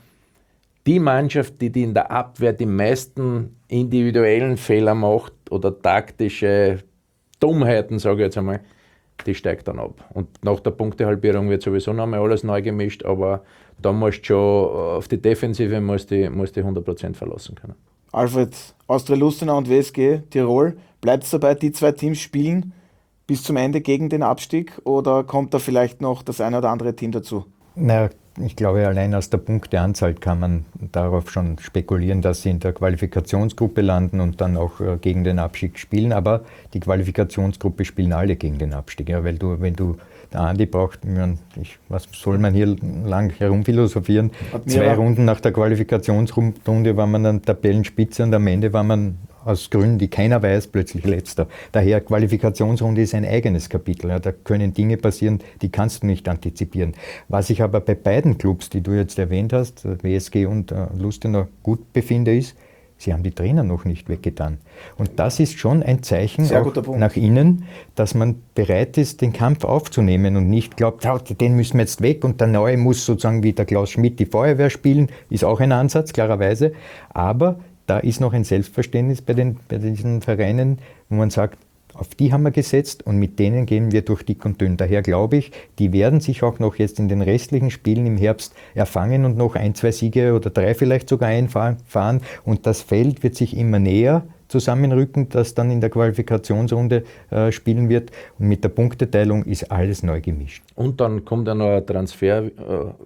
die Mannschaft, die, die in der Abwehr die meisten individuellen Fehler macht oder taktische Dummheiten, sage ich jetzt einmal, die steigt dann ab. Und nach der Punktehalbierung wird sowieso noch einmal alles neu gemischt, aber da musst du schon auf die Defensive musst die, musst die hundert Prozent verlassen können. Alfred, Austria Lustenau und W S G Tirol, bleibt es dabei, die zwei Teams spielen bis zum Ende gegen den Abstieg oder kommt da vielleicht noch das eine oder andere Team dazu? Naja, ich glaube, allein aus der Punkteanzahl kann man darauf schon spekulieren, dass sie in der Qualifikationsgruppe landen und dann auch äh, gegen den Abstieg spielen. Aber die Qualifikationsgruppe spielen alle gegen den Abstieg. Ja, weil du, wenn du, der Andi braucht, ich, was soll man hier lang herumphilosophieren? Zwei Runden nach der Qualifikationsrunde war man an Tabellenspitze und am Ende war man aus Gründen, die keiner weiß, plötzlich Letzter. Daher, Qualifikationsrunde ist ein eigenes Kapitel. Ja, da können Dinge passieren, die kannst du nicht antizipieren. Was ich aber bei beiden Clubs, die du jetzt erwähnt hast, W S G und äh, Lustenau, gut befinde, ist, Sie haben die Trainer noch nicht weggetan. Und das ist schon ein Zeichen Sehr auch guter Punkt. nach innen, dass man bereit ist, den Kampf aufzunehmen und nicht glaubt, "Ja, den müssen wir jetzt weg und der Neue muss sozusagen wie der Klaus Schmidt die Feuerwehr spielen." Ist auch ein Ansatz, klarerweise. Aber da ist noch ein Selbstverständnis bei, den, bei diesen Vereinen, wo man sagt, auf die haben wir gesetzt und mit denen gehen wir durch dick und dünn. Daher glaube ich, die werden sich auch noch jetzt in den restlichen Spielen im Herbst erfangen und noch ein, zwei Siege oder drei vielleicht sogar einfahren. Und das Feld wird sich immer näher zusammenrücken, das dann in der Qualifikationsrunde äh, spielen wird. Und mit der Punkteteilung ist alles neu gemischt. Und dann kommt ja noch eine Transfer äh,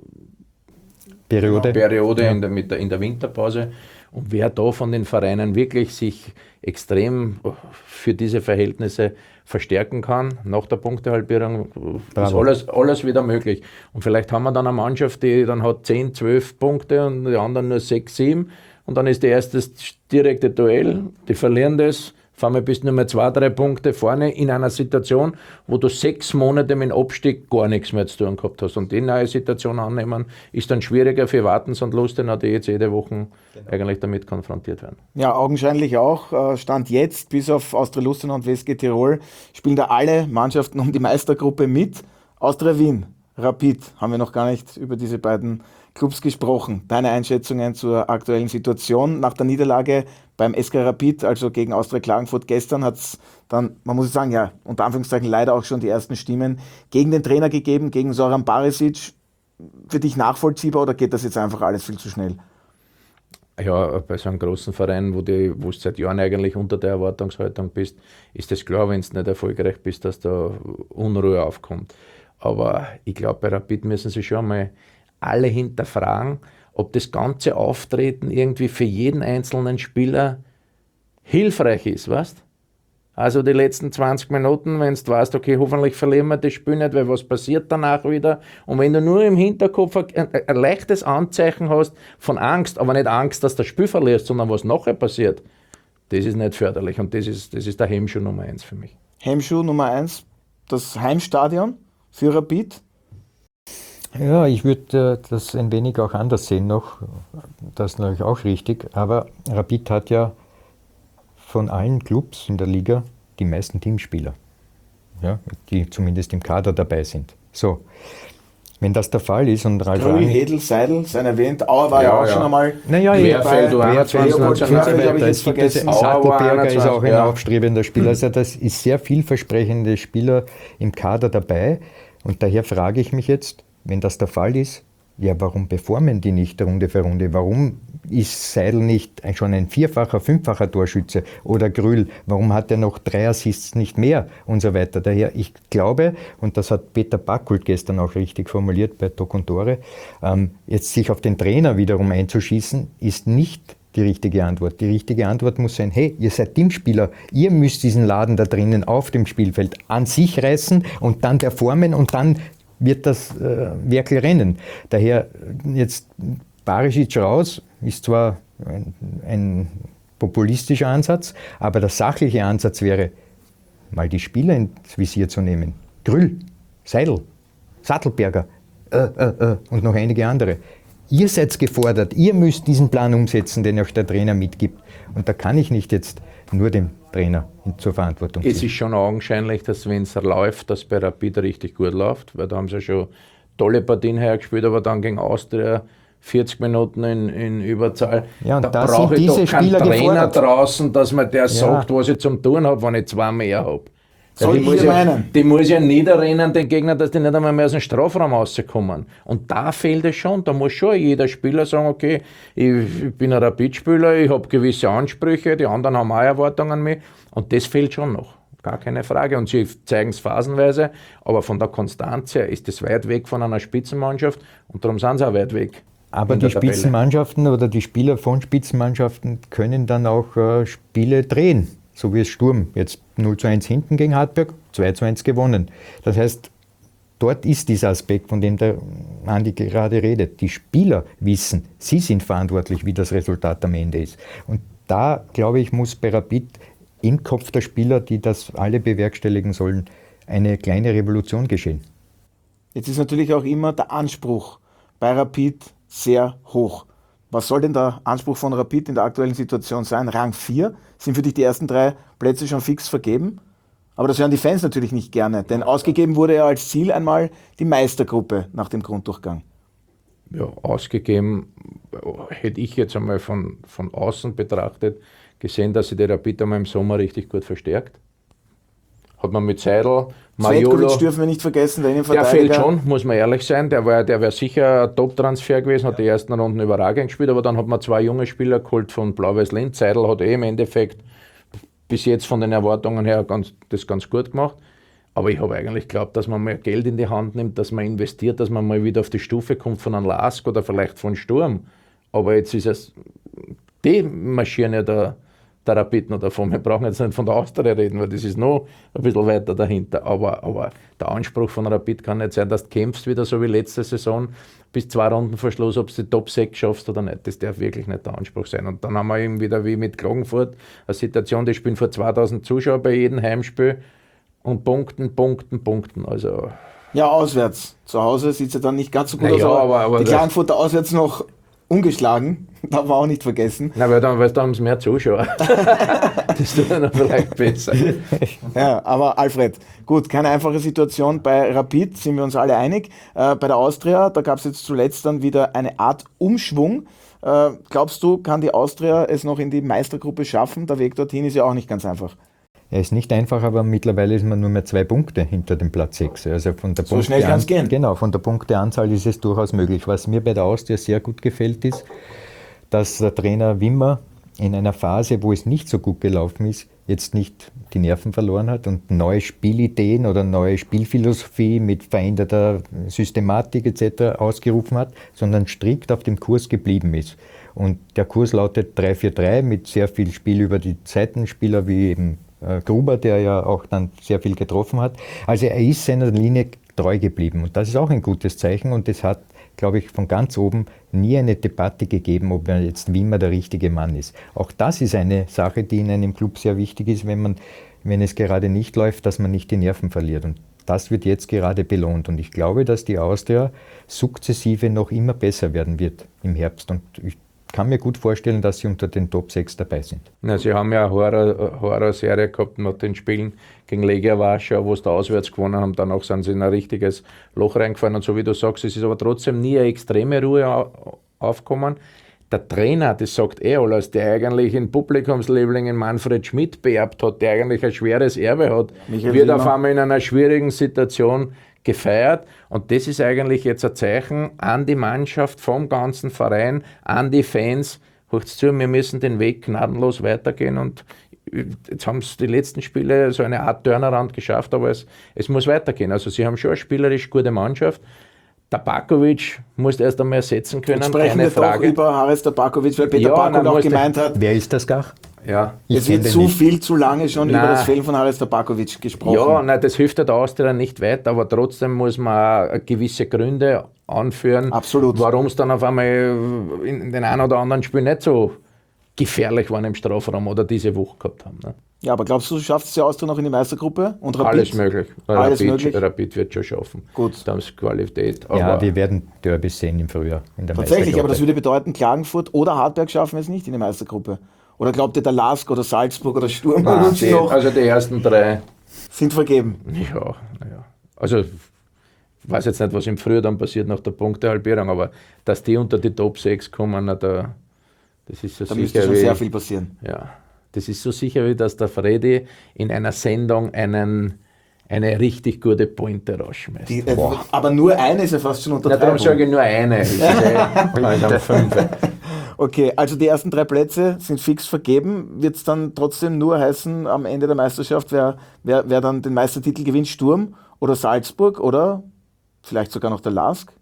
Periode, Periode ja. in, der, mit der, in der Winterpause. Und wer da von den Vereinen wirklich sich extrem für diese Verhältnisse verstärken kann, nach der Punktehalbierung, Bravo. ist alles, alles wieder möglich. Und vielleicht haben wir dann eine Mannschaft, die dann hat zehn, zwölf Punkte und die anderen nur sechs, sieben. Und dann ist der erste direkte Duell, die verlieren das, auf einmal bist du nur mehr zwei, drei Punkte vorne in einer Situation, wo du sechs Monate mit dem Abstieg gar nichts mehr zu tun gehabt hast. Und die neue Situation annehmen, ist dann schwieriger für Wartens und Lustenau, die jetzt jede Woche genau. eigentlich damit konfrontiert werden. Ja, augenscheinlich auch. Stand jetzt, bis auf Austria Lustenau und W S G Tirol, spielen da alle Mannschaften um die Meistergruppe mit. Austria Wien, Rapid, haben wir noch gar nicht über diese beiden Clubs gesprochen. Deine Einschätzungen zur aktuellen Situation nach der Niederlage beim S K Rapid, also gegen Austria Klagenfurt gestern, hat es dann, man muss sagen, ja, unter Anführungszeichen leider auch schon die ersten Stimmen gegen den Trainer gegeben, gegen Zoran Barisic. Für dich nachvollziehbar oder geht das jetzt einfach alles viel zu schnell? Ja, bei so einem großen Verein, wo du wo du seit Jahren eigentlich unter der Erwartungshaltung bist, ist es klar, wenn du nicht erfolgreich bist, dass da Unruhe aufkommt. Aber ich glaube, bei Rapid müssen sie schon mal alle hinterfragen, ob das ganze Auftreten irgendwie für jeden einzelnen Spieler hilfreich ist, weißt? Also die letzten zwanzig Minuten, wenn du weißt, okay, hoffentlich verlieren wir das Spiel nicht, weil was passiert danach wieder? Und wenn du nur im Hinterkopf ein, ein leichtes Anzeichen hast von Angst, aber nicht Angst, dass du das Spiel verlierst, sondern was nachher passiert, das ist nicht förderlich und das ist, das ist der Hemmschuh Nummer eins für mich. Hemmschuh Nummer eins, das Heimstadion für Rapid? Ja, ich würde äh, das ein wenig auch anders sehen noch. Das ist natürlich auch richtig. Aber Rapid hat ja von allen Clubs in der Liga die meisten Teamspieler, ja, die zumindest im Kader dabei sind. So, wenn das der Fall ist und Ralf Grün, Rangnick... Hedel, Seidel, sein erwähnt, Auer war ja, Ja, auch ja. schon einmal... Naja, Querfeld, du Querfeld, einundzwanzig, und so Querfeld habe ich weiter. jetzt Es gibt das- vergessen. Sattelberger ist auch ein ja. aufstrebender Spieler. Also das ist sehr vielversprechende Spieler im Kader dabei. Und daher frage ich mich jetzt, wenn das der Fall ist, ja, warum performen die nicht Runde für Runde? Warum ist Seidel nicht schon ein vierfacher, fünffacher Torschütze oder Grüll? Warum hat er noch drei Assists nicht mehr und so weiter? Daher, ich glaube, und das hat Peter Backult gestern auch richtig formuliert bei Tok und Tore, ähm, jetzt sich auf den Trainer wiederum einzuschießen, ist nicht die richtige Antwort. Die richtige Antwort muss sein, hey, ihr seid Teamspieler, ihr müsst diesen Laden da drinnen auf dem Spielfeld an sich reißen und dann performen und dann wird das äh, Werkel rennen. Daher jetzt Barisic raus, ist zwar ein, ein populistischer Ansatz, aber der sachliche Ansatz wäre, mal die Spieler ins Visier zu nehmen. Grüll, Seidel, Sattelberger äh, äh, äh, und noch einige andere. Ihr seid gefordert, ihr müsst diesen Plan umsetzen, den euch der Trainer mitgibt. Und da kann ich nicht jetzt nur dem Trainer zur Verantwortung ziehen. Es ist schon augenscheinlich, dass wenn es läuft, dass bei Rapid richtig gut läuft, weil da haben sie ja schon tolle Partien hergespielt, aber dann gegen Austria vierzig Minuten in, in Überzahl. Ja, und da da brauche sind ich diese doch keinen Spieler Trainer gefordert. draußen, dass man der sagt, was ich zum tun habe, wenn ich zwei mehr habe. Soll die, ich muss dir ja, meinen? die muss ja niederrennen, den Gegner, dass die nicht einmal mehr aus dem Strafraum rauskommen. Und da fehlt es schon. Da muss schon jeder Spieler sagen, okay, ich, ich bin ein Rapid-Spieler, ich habe gewisse Ansprüche, die anderen haben auch Erwartungen an mich. Und das fehlt schon noch. Gar keine Frage. Und sie zeigen es phasenweise, aber von der Konstanz her ist es weit weg von einer Spitzenmannschaft und darum sind sie auch weit weg. Aber in die der Tabelle. Spitzenmannschaften oder die Spieler von Spitzenmannschaften können dann auch äh, Spiele drehen. So wie es Sturm jetzt null zu eins hinten gegen Hartberg, zwei zu eins gewonnen. Das heißt, dort ist dieser Aspekt, von dem der Andi gerade redet. Die Spieler wissen, sie sind verantwortlich, wie das Resultat am Ende ist. Und da, glaube ich, muss bei Rapid im Kopf der Spieler, die das alle bewerkstelligen sollen, eine kleine Revolution geschehen. Jetzt ist natürlich auch immer der Anspruch bei Rapid sehr hoch. Was soll denn der Anspruch von Rapid in der aktuellen Situation sein? Rang vier? Sind für dich die ersten drei Plätze schon fix vergeben? Aber das hören die Fans natürlich nicht gerne, denn ausgegeben wurde ja als Ziel einmal die Meistergruppe nach dem Grunddurchgang. Ja, ausgegeben hätte ich jetzt einmal von, von außen betrachtet gesehen, dass sich der Rapid einmal im Sommer richtig gut verstärkt. Hat man mit Seidel, Majolo... Cvetkovic dürfen wir nicht vergessen, der Der Innenverteidiger. fehlt schon, muss man ehrlich sein. Der wäre der wär sicher ein Top-Transfer gewesen, hat die ersten Runden überragend gespielt, aber dann hat man zwei junge Spieler geholt von Blau-Weiß Linz. Seidel hat eh im Endeffekt bis jetzt von den Erwartungen her ganz, das ganz gut gemacht. Aber ich habe eigentlich geglaubt, dass man mehr Geld in die Hand nimmt, dass man investiert, dass man mal wieder auf die Stufe kommt von einem Lask oder vielleicht von Sturm. Aber jetzt ist es, die marschieren ja der, der Rapid noch davon. Wir brauchen jetzt nicht von der Austria reden, weil das ist noch ein bisschen weiter dahinter. Aber, aber der Anspruch von Rapid kann nicht sein, dass du kämpfst wieder so wie letzte Saison bis zwei Runden vor Schluss, ob du die Top sechs schaffst oder nicht. Das darf wirklich nicht der Anspruch sein. Und dann haben wir eben wieder wie mit Klagenfurt eine Situation, die spielen vor zweitausend Zuschauern bei jedem Heimspiel und punkten, punkten, punkten. Also Ja, auswärts. Zu Hause sieht es ja dann nicht ganz so gut Na aus, ja, aber, aber- aber die das- Klagenfurter auswärts noch ungeschlagen, darf man auch nicht vergessen. Na, weil dann, weil da haben sie mehr Zuschauer. Das tut dann vielleicht besser. Ja, aber Alfred, gut, keine einfache Situation bei Rapid, sind wir uns alle einig. Äh, bei der Austria, da gab es jetzt zuletzt dann wieder eine Art Umschwung. Äh, glaubst du, kann die Austria es noch in die Meistergruppe schaffen? Der Weg dorthin ist ja auch nicht ganz einfach. Er ist nicht einfach, aber mittlerweile ist man nur mehr zwei Punkte hinter dem Platz sechs. Also von der So schnell Punktean- kann's gehen. Genau, von der Punkteanzahl ist es durchaus möglich. Was mir bei der Austria sehr gut gefällt, ist, dass der Trainer Wimmer in einer Phase, wo es nicht so gut gelaufen ist, jetzt nicht die Nerven verloren hat und neue Spielideen oder neue Spielphilosophie mit veränderter Systematik et cetera ausgerufen hat, sondern strikt auf dem Kurs geblieben ist. Und der Kurs lautet drei vier drei mit sehr viel Spiel über die Seitenspieler wie eben äh, Gruber, der ja auch dann sehr viel getroffen hat. Also er ist seiner Linie treu geblieben und das ist auch ein gutes Zeichen und es hat, glaube ich, von ganz oben nie eine Debatte gegeben, ob er jetzt Wimmer der richtige Mann ist. Auch das ist eine Sache, die in einem Club sehr wichtig ist, wenn man, wenn es gerade nicht läuft, dass man nicht die Nerven verliert. Und das wird jetzt gerade belohnt. Und ich glaube, dass die Austria sukzessive noch immer besser werden wird im Herbst. Und ich kann mir gut vorstellen, dass sie unter den Top sechs dabei sind. Na, sie haben ja eine Horror- Horror-Serie gehabt nach den Spielen gegen Legia Warschau, wo sie da auswärts gewonnen haben. Danach sind sie in ein richtiges Loch reingefallen. Und so wie du sagst, es ist aber trotzdem nie eine extreme Ruhe au- aufgekommen. Der Trainer, das sagt eh alles, der eigentlich in Publikumsliebling Manfred Schmidt beerbt hat, der eigentlich ein schweres Erbe hat, Michael wird Wimmer. auf einmal in einer schwierigen Situation gefeiert. Und das ist eigentlich jetzt ein Zeichen an die Mannschaft, vom ganzen Verein, an die Fans. Hört's zu, wir müssen den Weg gnadenlos weitergehen. Und jetzt haben es die letzten Spiele so eine Art Turnaround geschafft, aber es, es muss weitergehen. Also sie haben schon eine spielerisch gute Mannschaft. Tabakovic muss erst einmal ersetzen können, Jetzt sprechen keine wir doch Frage. über Haris Tabakovic, weil Peter Ja, Barkov dann auch musst du- gemeint hat, Wer ist das gar? Ja. Ich es wird kenne zu nicht. viel, zu lange schon Nein. über das Fehlen von Haris Tabakovic gesprochen. Ja, nein, das hilft der Austria nicht weiter, aber trotzdem muss man auch gewisse Gründe anführen, Absolut. warum es dann auf einmal in den einen oder anderen Spielen nicht so gefährlich waren im Strafraum oder diese Woche gehabt haben. Ne? Ja, aber glaubst du, schafft es die Austria noch in die Meistergruppe? Und Rapid? Alles möglich. Alles Rapid, möglich? Rapid wird schon schaffen. Gut. Da haben sie Qualität. Aber Ja, wir werden Derbys sehen im Frühjahr in der Tatsächlich, aber das Meistergruppe. würde bedeuten, Klagenfurt oder Hartberg schaffen es nicht in die Meistergruppe. Oder glaubt ihr, der Lask oder Salzburg oder Sturm Nein, und die, noch also die ersten drei, sind vergeben? ja, naja. Also ich weiß jetzt nicht, was im Frühjahr dann passiert nach der Punktehalbierung, aber dass die unter die Top sechs kommen, na, da, das ist so Da müsste sicher schon wie, sehr viel passieren. ja, das ist so sicher wie, dass der Freddy in einer Sendung einen, eine richtig gute Pointe rausschmeißt. Die, äh, aber nur eine ist ja fast schon Na, darum Untertreibung. sage ich nur eine. Das ist eh, also fünf. Okay, also die ersten drei Plätze sind fix vergeben. Wird es dann trotzdem nur heißen, am Ende der Meisterschaft, wer, wer, wer dann den Meistertitel gewinnt, Sturm oder Salzburg oder vielleicht sogar noch der Lask?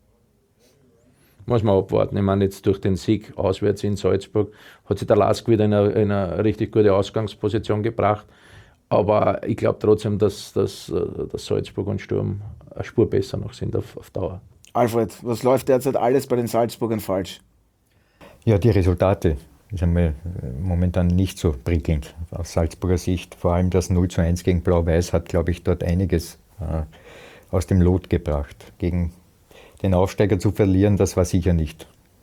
Muss man abwarten. Ich meine, jetzt durch den Sieg auswärts in Salzburg hat sich der Lask wieder in eine, in eine richtig gute Ausgangsposition gebracht. Aber ich glaube trotzdem, dass, dass, äh, dass Salzburg und Sturm eine Spur besser noch sind auf, auf Dauer. Alfred, was läuft derzeit alles bei den Salzburgern falsch? Ja, die Resultate ist einmal momentan nicht so prickelnd aus Salzburger Sicht. Vor allem das null zu eins gegen Blau-Weiß hat, glaube ich, dort einiges äh, aus dem Lot gebracht. Gegen den Aufsteiger zu verlieren, das war sicher nicht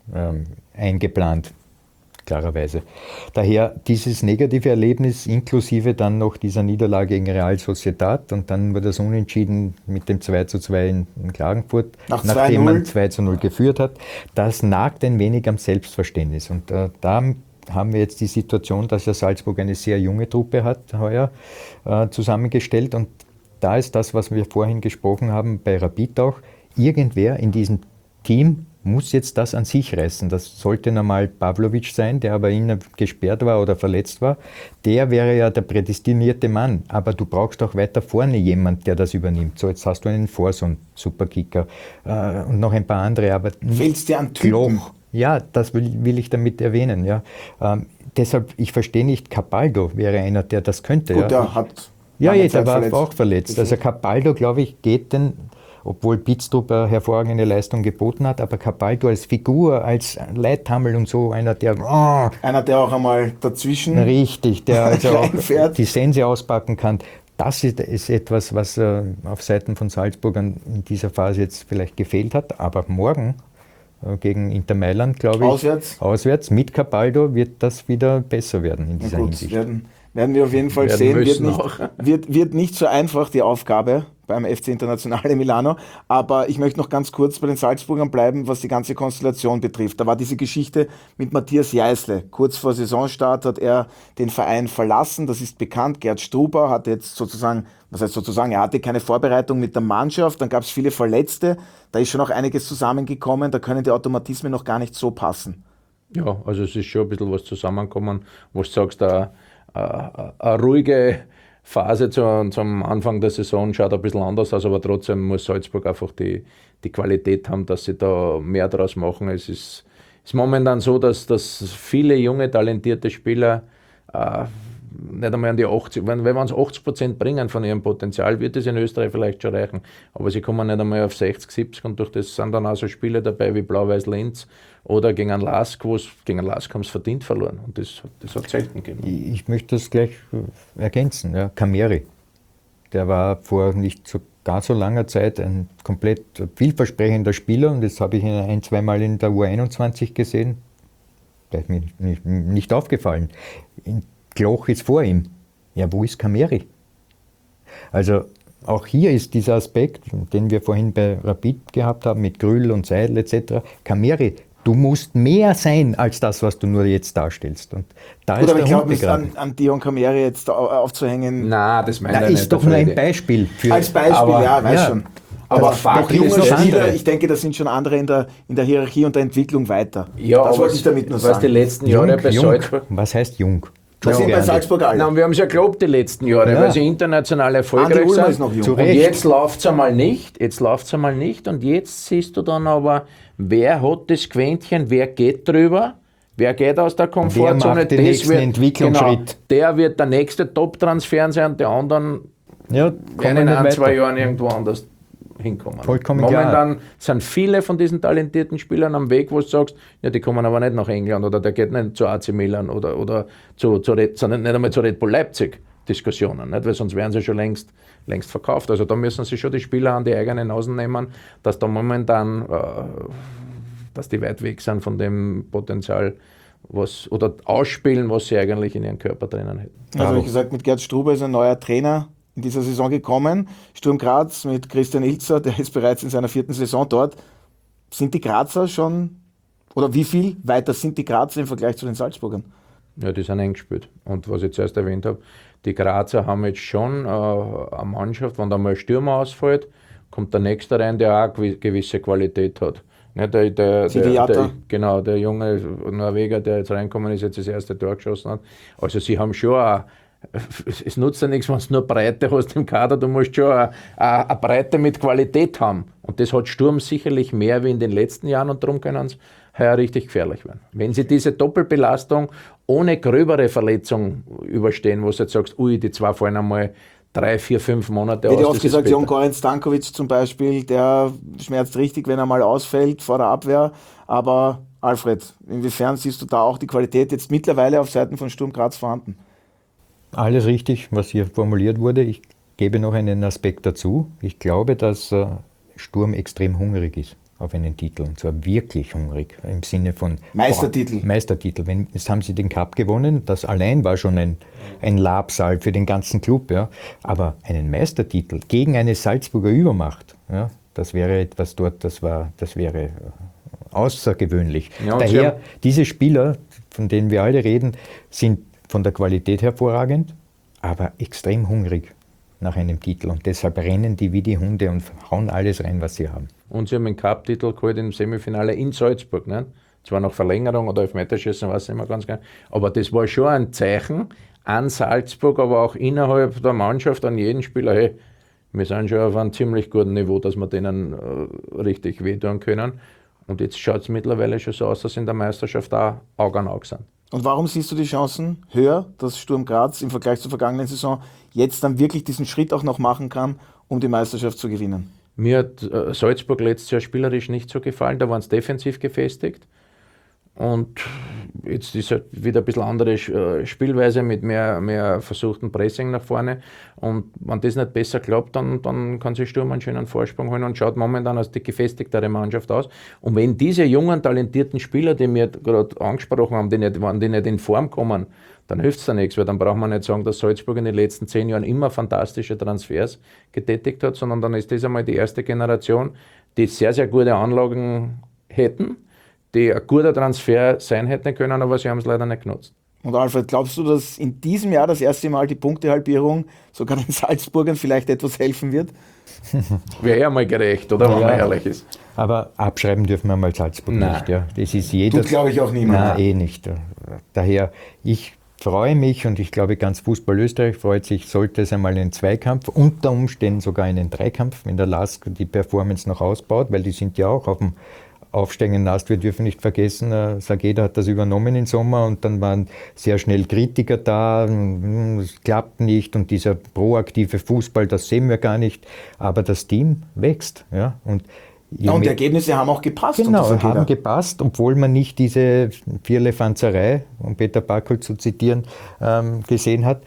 ähm, eingeplant, klarerweise. Daher dieses negative Erlebnis inklusive dann noch dieser Niederlage gegen Real Sociedad und dann wurde das Unentschieden mit dem zwei zu zwei in, in Klagenfurt, Nach nachdem man zwei zu null geführt hat, das nagt ein wenig am Selbstverständnis. Und äh, da haben wir jetzt die Situation, dass ja Salzburg eine sehr junge Truppe hat heuer äh, zusammengestellt und da ist das, was wir vorhin gesprochen haben, bei Rapid auch, irgendwer in diesem Team muss jetzt das an sich reißen. Das sollte normal Pavlovic sein, der aber innen gesperrt war oder verletzt war. Der wäre ja der prädestinierte Mann. Aber du brauchst auch weiter vorne jemand, der das übernimmt. So, jetzt hast du einen Forson, Superkicker äh, und noch ein paar andere. Aber fehlt's dir an Typen? Gloch. Ja, das will, will ich damit erwähnen. Ja. Ähm, deshalb, ich verstehe nicht, Capaldo wäre einer, der das könnte. Gut, ja. der hat Ja, lange ja, der Zeit war verletzt. auch verletzt. Also Capaldo, glaube ich, geht den, obwohl Pitztrup eine hervorragende Leistung geboten hat, aber Capaldo als Figur, als Leithammel und so, einer, der oh, Einer, der auch einmal dazwischen richtig, der also auch reinfährt. die Sense auspacken kann, das ist, ist etwas, was äh, auf Seiten von Salzburg in dieser Phase jetzt vielleicht gefehlt hat, aber morgen äh, gegen Inter Mailand, glaube ich, Auswärts? auswärts mit Capaldo wird das wieder besser werden in Na dieser gut, Hinsicht. werden, werden wir auf jeden Fall Werden sehen. Wird müssen nicht, auch. wird, wird nicht so einfach die Aufgabe beim F C Internazionale Milano. Aber ich möchte noch ganz kurz bei den Salzburgern bleiben, was die ganze Konstellation betrifft. Da war diese Geschichte mit Matthias Jeißle. Kurz vor Saisonstart hat er den Verein verlassen. Das ist bekannt. Gerd Struber hatte jetzt sozusagen, was heißt sozusagen, er hatte keine Vorbereitung mit der Mannschaft. Dann gab es viele Verletzte. Da ist schon auch einiges zusammengekommen. Da können die Automatismen noch gar nicht so passen. Ja, also es ist schon ein bisschen was zusammengekommen, wo du sagst, eine, eine, eine ruhige Phase zu, zum Anfang der Saison schaut ein bisschen anders aus, aber trotzdem muss Salzburg einfach die, die Qualität haben, dass sie da mehr draus machen. Es ist, ist momentan so, dass, dass viele junge, talentierte Spieler äh, nicht einmal an die achtzig, wenn, wenn wir uns achtzig Prozent bringen von ihrem Potenzial, wird es in Österreich vielleicht schon reichen. Aber sie kommen nicht einmal auf sechzig, siebzig und durch das sind dann auch so Spiele dabei wie Blau-Weiß-Linz oder gegen einen Lask, wo es gegen einen Lask haben sie verdient verloren. Und das, das hat selten gegeben. Ich, ich möchte das gleich ergänzen. Ja. Kameri, der war vor nicht so gar so langer Zeit ein komplett vielversprechender Spieler und das habe ich ihn ein, zweimal in der U einundzwanzig gesehen. Der ist mir nicht, nicht aufgefallen. In Gloch ist vor ihm. Ja, wo ist Kameri? Also auch hier ist dieser Aspekt, den wir vorhin bei Rapid gehabt haben, mit Grüll und Seidel et cetera. Kameri, du musst mehr sein als das, was du nur jetzt darstellst. Und da Gut, ist aber der ich Hund glaube, es begraben. an, an Dion Kameri jetzt au- aufzuhängen. Nein, das meine Na, ich ist nicht. doch der nur ein Freddy. Beispiel. Für, Als Beispiel, aber- ja, weiß ja. schon. Aber Aber Fakt noch ist junge das Spieler, andere. ich denke, das sind schon andere in der, in der Hierarchie und der Entwicklung weiter. Ja, das aber wollte ich damit nur was die sagen. letzten jung, Jahre bei jung. Salzburg. Was heißt jung? Das sind bei Andi. Salzburg alle. Nein, wir haben es ja geglaubt die letzten Jahre, Ja. weil sie international erfolgreich Andi Ulmer sind. ist noch jung. Zu Und Recht. jetzt läuft es einmal nicht, jetzt läuft es einmal nicht und jetzt siehst du dann aber, wer hat das Quäntchen, wer geht drüber, wer geht aus der Komfortzone. macht den das nächsten Entwicklungsschritt. Genau, der wird der nächste Top-Transfer sein und die anderen Ja, werden kommen in nicht ein, zwei weiter. Jahren irgendwo anders hinkommen. Vollkommen Momentan sind viele von diesen talentierten Spielern am Weg, wo du sagst, ja, die kommen aber nicht nach England oder der geht nicht zu A C Milan oder, oder zu, zu Red, sondern nicht einmal zu Red Bull Leipzig. Diskussionen, nicht? Weil sonst wären sie schon längst, längst verkauft. Also da müssen sich schon die Spieler an die eigenen Nasen nehmen, dass da momentan, äh, dass die weit weg sind von dem Potenzial, was, oder ausspielen, was sie eigentlich in ihren Körper drinnen hätten. Also wie gesagt, mit Gerd Struber ist ein neuer Trainer in dieser Saison gekommen. Sturm Graz mit Christian Ilzer, der ist bereits in seiner vierten Saison dort. Sind die Grazer schon, oder wie viel weiter sind die Grazer im Vergleich zu den Salzburgern? Ja, die sind eng gespielt. Und was ich zuerst erwähnt habe, die Grazer haben jetzt schon äh, eine Mannschaft, wenn da mal ein Stürmer ausfällt, kommt der Nächste rein, der auch gewi- gewisse Qualität hat. Ne, der, der, der, Siviata. der, genau, der junge Norweger, der jetzt reinkommen ist, jetzt das erste Tor geschossen hat. Also sie haben schon auch, es nutzt ja nichts, wenn du nur Breite hast im Kader, du musst schon eine, eine Breite mit Qualität haben. Und das hat Sturm sicherlich mehr wie in den letzten Jahren und darum können sie heuer richtig gefährlich werden. Wenn sie diese Doppelbelastung ohne gröbere Verletzung überstehen, wo du jetzt sagst, ui, die zwei fallen einmal drei, vier, fünf Monate Wird ja aus. oft das ist gesagt, bitter. Jon Goran Stankovic zum Beispiel, der schmerzt richtig, wenn er mal ausfällt vor der Abwehr. Aber Alfred, inwiefern siehst du da auch die Qualität jetzt mittlerweile auf Seiten von Sturm Graz vorhanden? Alles richtig, was hier formuliert wurde. Ich gebe noch einen Aspekt dazu. Ich glaube, dass äh, Sturm extrem hungrig ist. auf einen Titel, und zwar wirklich hungrig, im Sinne von Meistertitel. Boah, Meistertitel. Wenn, jetzt haben sie den Cup gewonnen, das allein war schon ein, ein Labsal für den ganzen Club, ja. Aber einen Meistertitel gegen eine Salzburger Übermacht, ja, das wäre etwas dort, das, war, das wäre außergewöhnlich. Ja, Daher, diese Spieler, von denen wir alle reden, sind von der Qualität hervorragend, aber extrem hungrig nach einem Titel. Und deshalb rennen die wie die Hunde und hauen alles rein, was sie haben. Und sie haben den Cup-Titel geholt im Semifinale in Salzburg. Ne? Zwar nach Verlängerung oder Elfmeterschießen, weiß ich nicht mehr ganz genau. Aber das war schon ein Zeichen an Salzburg, aber auch innerhalb der Mannschaft, an jeden Spieler. Hey, wir sind schon auf einem ziemlich guten Niveau, dass wir denen äh, richtig wehtun können. Und jetzt schaut es mittlerweile schon so aus, dass in der Meisterschaft auch Auge an Auge sind. Und warum siehst du die Chancen höher, dass Sturm Graz im Vergleich zur vergangenen Saison jetzt dann wirklich diesen Schritt auch noch machen kann, um die Meisterschaft zu gewinnen? Mir hat äh, Salzburg letztes Jahr spielerisch nicht so gefallen, da waren sie defensiv gefestigt. Und jetzt ist halt wieder ein bisschen andere äh, Spielweise mit mehr, mehr versuchten Pressing nach vorne. Und wenn das nicht besser klappt, dann, dann kann sich Sturm einen schönen Vorsprung holen und schaut momentan als die gefestigtere Mannschaft aus. Und wenn diese jungen, talentierten Spieler, die wir gerade angesprochen haben, die nicht, wenn die nicht in Form kommen, dann hilft es da nichts, weil dann braucht man nicht sagen, dass Salzburg in den letzten zehn Jahren immer fantastische Transfers getätigt hat, sondern dann ist das einmal die erste Generation, die sehr, sehr gute Anlagen hätten, die ein guter Transfer sein hätten können, aber sie haben es leider nicht genutzt. Und Alfred, glaubst du, dass in diesem Jahr das erste Mal die Punktehalbierung sogar den Salzburgern vielleicht etwas helfen wird? Wäre ja mal gerecht, oder? Wenn Ja, man ehrlich ist. Aber abschreiben dürfen wir mal Salzburg Nein. nicht. Ja. Das ist jeder. Tut, glaube ich, auch niemand. Nein, eh nicht. Daher, ich freue mich und ich glaube, ganz Fußball Österreich freut sich, sollte es einmal einen Zweikampf, unter Umständen sogar einen Dreikampf, wenn der L A S K die Performance noch ausbaut, weil die sind ja auch auf dem aufsteigenden Ast. Wir dürfen nicht vergessen, äh, Sageda hat das übernommen im Sommer und dann waren sehr schnell Kritiker da, es klappt nicht und dieser proaktive Fußball, das sehen wir gar nicht, aber das Team wächst. Ja, und Ja, und die Ergebnisse haben auch gepasst. Genau, unter haben gepasst, obwohl man nicht diese Vierlefanzerei, um Peter Barkel zu zitieren, ähm, gesehen hat.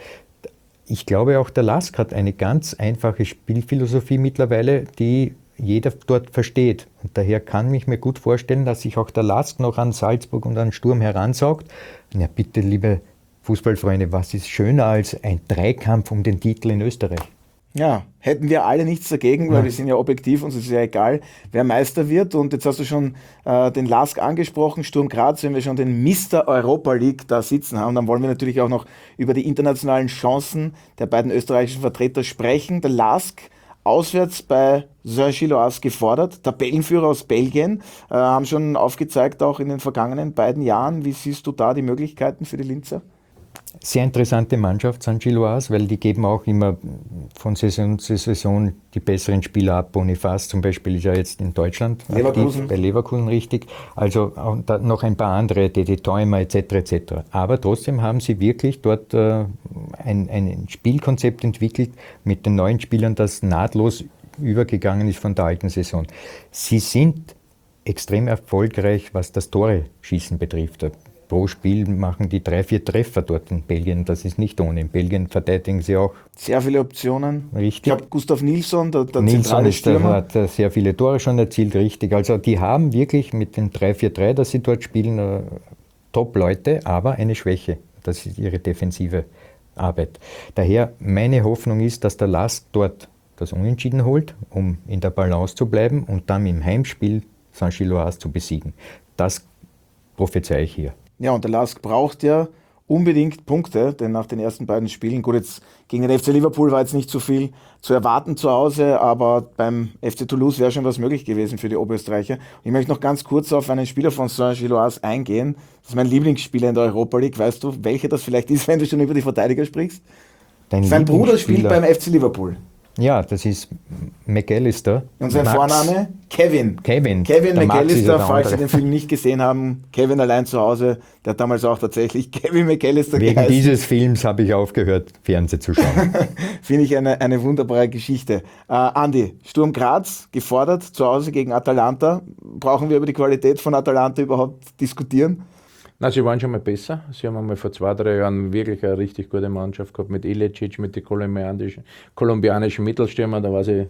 Ich glaube, auch der L A S K hat eine ganz einfache Spielphilosophie mittlerweile, die jeder dort versteht. Und daher kann ich mir gut vorstellen, dass sich auch der L A S K noch an Salzburg und an Sturm heransaugt. Na bitte, liebe Fußballfreunde, was ist schöner als ein Dreikampf um den Titel in Österreich? Ja, hätten wir alle nichts dagegen, weil Ja. wir sind ja objektiv, uns ist ja egal, wer Meister wird. Und jetzt hast du schon äh, den L A S K angesprochen, Sturm Graz, wenn wir schon den Mister Europa League da sitzen haben, dann wollen wir natürlich auch noch über die internationalen Chancen der beiden österreichischen Vertreter sprechen. Der L A S K auswärts bei Saint-Gilloise gefordert, Tabellenführer aus Belgien, äh, haben schon aufgezeigt, auch in den vergangenen beiden Jahren. Wie siehst du da die Möglichkeiten für die Linzer? Sehr interessante Mannschaft, Saint-Gilloise, weil die geben auch immer von Saison zu Saison die besseren Spieler ab. Bonifaz zum Beispiel ist ja jetzt in Deutschland Leverkusen. aktiv, bei Leverkusen richtig. Also auch da noch ein paar andere, Dede Theumer et cetera et cetera. Aber trotzdem haben sie wirklich dort äh, ein, ein Spielkonzept entwickelt mit den neuen Spielern, das nahtlos übergegangen ist von der alten Saison. Sie sind extrem erfolgreich, was das Tore-Schießen betrifft. Pro Spiel machen die drei, vier Treffer dort in Belgien. Das ist nicht ohne. In Belgien verteidigen sie auch Sehr viele Optionen. richtig. Ich glaube, Gustav Nilsson, der, der Nilsson zentrale ist, der Stürmer. hat äh, sehr viele Tore schon erzielt, richtig. Also die haben wirklich mit dem drei vier drei, das sie dort spielen, äh, Top-Leute, aber eine Schwäche. Das ist ihre defensive Arbeit. Daher meine Hoffnung ist, dass der L A S K dort das Unentschieden holt, um in der Balance zu bleiben und dann im Heimspiel Saint-Gilloise zu besiegen. Das prophezeie ich hier. Ja, und der L A S K braucht ja unbedingt Punkte, denn nach den ersten beiden Spielen, gut, jetzt gegen den F C Liverpool war jetzt nicht so viel zu erwarten zu Hause, aber beim F C Toulouse wäre schon was möglich gewesen für die Oberösterreicher. Und ich möchte noch ganz kurz auf einen Spieler von Saint-Gilloise eingehen. Das ist mein Lieblingsspieler in der Europa League. Weißt du, welcher das vielleicht ist, wenn du schon über die Verteidiger sprichst? Dein Sein Bruder spielt Lieblingsspieler- beim F C Liverpool. Ja, das ist McAllister. Und sein Max. Vorname? Kevin. Kevin. Kevin Der Max ist ja McAllister, der falls Sie andere. den Film nicht gesehen haben. Kevin allein zu Hause. Der hat damals auch tatsächlich Kevin McAllister Wegen geheißen. dieses Films habe ich aufgehört, Fernsehen zu schauen. Finde ich eine, eine wunderbare Geschichte. Äh, Andi, Sturm Graz gefordert, zu Hause gegen Atalanta. Brauchen wir über die Qualität von Atalanta überhaupt diskutieren? Nein, sie waren schon mal besser. Sie haben einmal vor zwei, drei Jahren wirklich eine richtig gute Mannschaft gehabt mit Ilicic, mit den kolumbianischen, kolumbianischen Mittelstürmern. Da war sie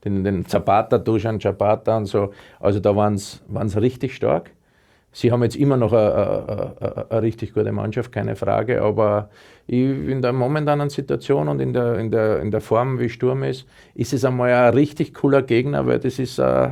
den, den Zapata, Dusan Zapata und so. Also da waren sie richtig stark. Sie haben jetzt immer noch eine, eine, eine richtig gute Mannschaft, keine Frage, aber in der momentanen Situation und in der, in der, in der Form, wie Sturm ist, ist es einmal ein richtig cooler Gegner, weil das ist, uh,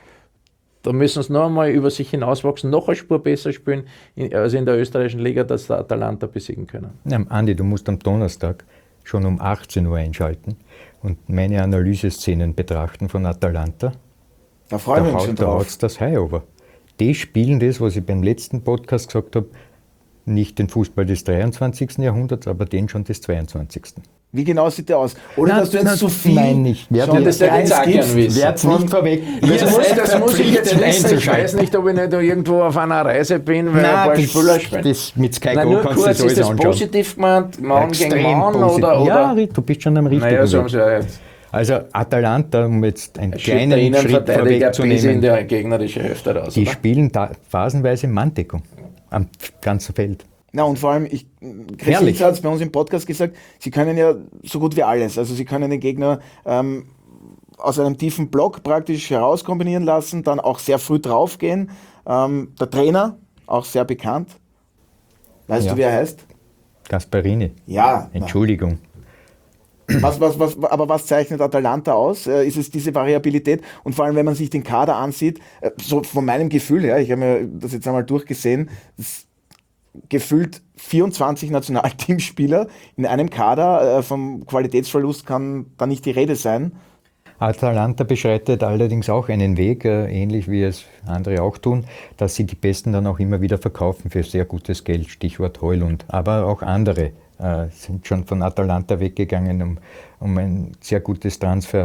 da müssen sie noch einmal über sich hinauswachsen, noch eine Spur besser spielen, als in der österreichischen Liga, dass der Atalanta besiegen können. Ja, Andi, du musst am Donnerstag schon um achtzehn Uhr einschalten und meine Analyseszenen betrachten von Atalanta. Da freuen wir uns schon drauf. Da drauf. haut das Hai over. Die spielen das, was ich beim letzten Podcast gesagt habe, nicht den Fußball des dreiundzwanzigsten Jahrhunderts, aber den schon des zweiundzwanzigsten Wie genau sieht der aus? Oder Nein, dass du jetzt nein, so viel nein, nicht. Wer schon will das ja jetzt auch gern wissen. Werd's nicht vorweg. Das, Ihr muss, seid das muss ich jetzt verpflichtet wissen. Ich weiß einzuschalten. nicht, ob ich nicht da irgendwo auf einer Reise bin, weil Nein, ein paar das, Spieler spielen. das mit Sky Nein, Go nur kannst du kurz, das alles ist das anschauen. positiv gemeint? Mann gegen Extrem Mann? positiv. Oder, oder? Ja, du bist schon am richtigen Naja, so haben Weg. sie ja jetzt. Also Atalanta, um jetzt einen Der kleinen Schritt Innenverteidiger bis in vorwegzunehmen, der gegnerischen Hälfte raus. die oder? spielen da phasenweise Manndeckung am ganzen Feld. Na und vor allem, ich, Chris Herrlich. Hitz hat es bei uns im Podcast gesagt, sie können ja so gut wie alles. Also sie können den Gegner ähm, aus einem tiefen Block praktisch herauskombinieren lassen, dann auch sehr früh draufgehen. Ähm, der Trainer, auch sehr bekannt. Weißt Ja. du, wie er heißt? Gasparini, Ja. Entschuldigung. Was, was, was, aber was zeichnet Atalanta aus? Äh, ist es diese Variabilität? Und vor allem, wenn man sich den Kader ansieht, äh, so von meinem Gefühl her, ich habe mir das jetzt einmal durchgesehen, das gefühlt vierundzwanzig Nationalteamspieler in einem Kader, äh, vom Qualitätsverlust kann da nicht die Rede sein. Atalanta beschreitet allerdings auch einen Weg, äh, ähnlich wie es andere auch tun, dass sie die Besten dann auch immer wieder verkaufen für sehr gutes Geld, Stichwort Højlund. Aber auch andere äh, sind schon von Atalanta weggegangen, um, um ein sehr gutes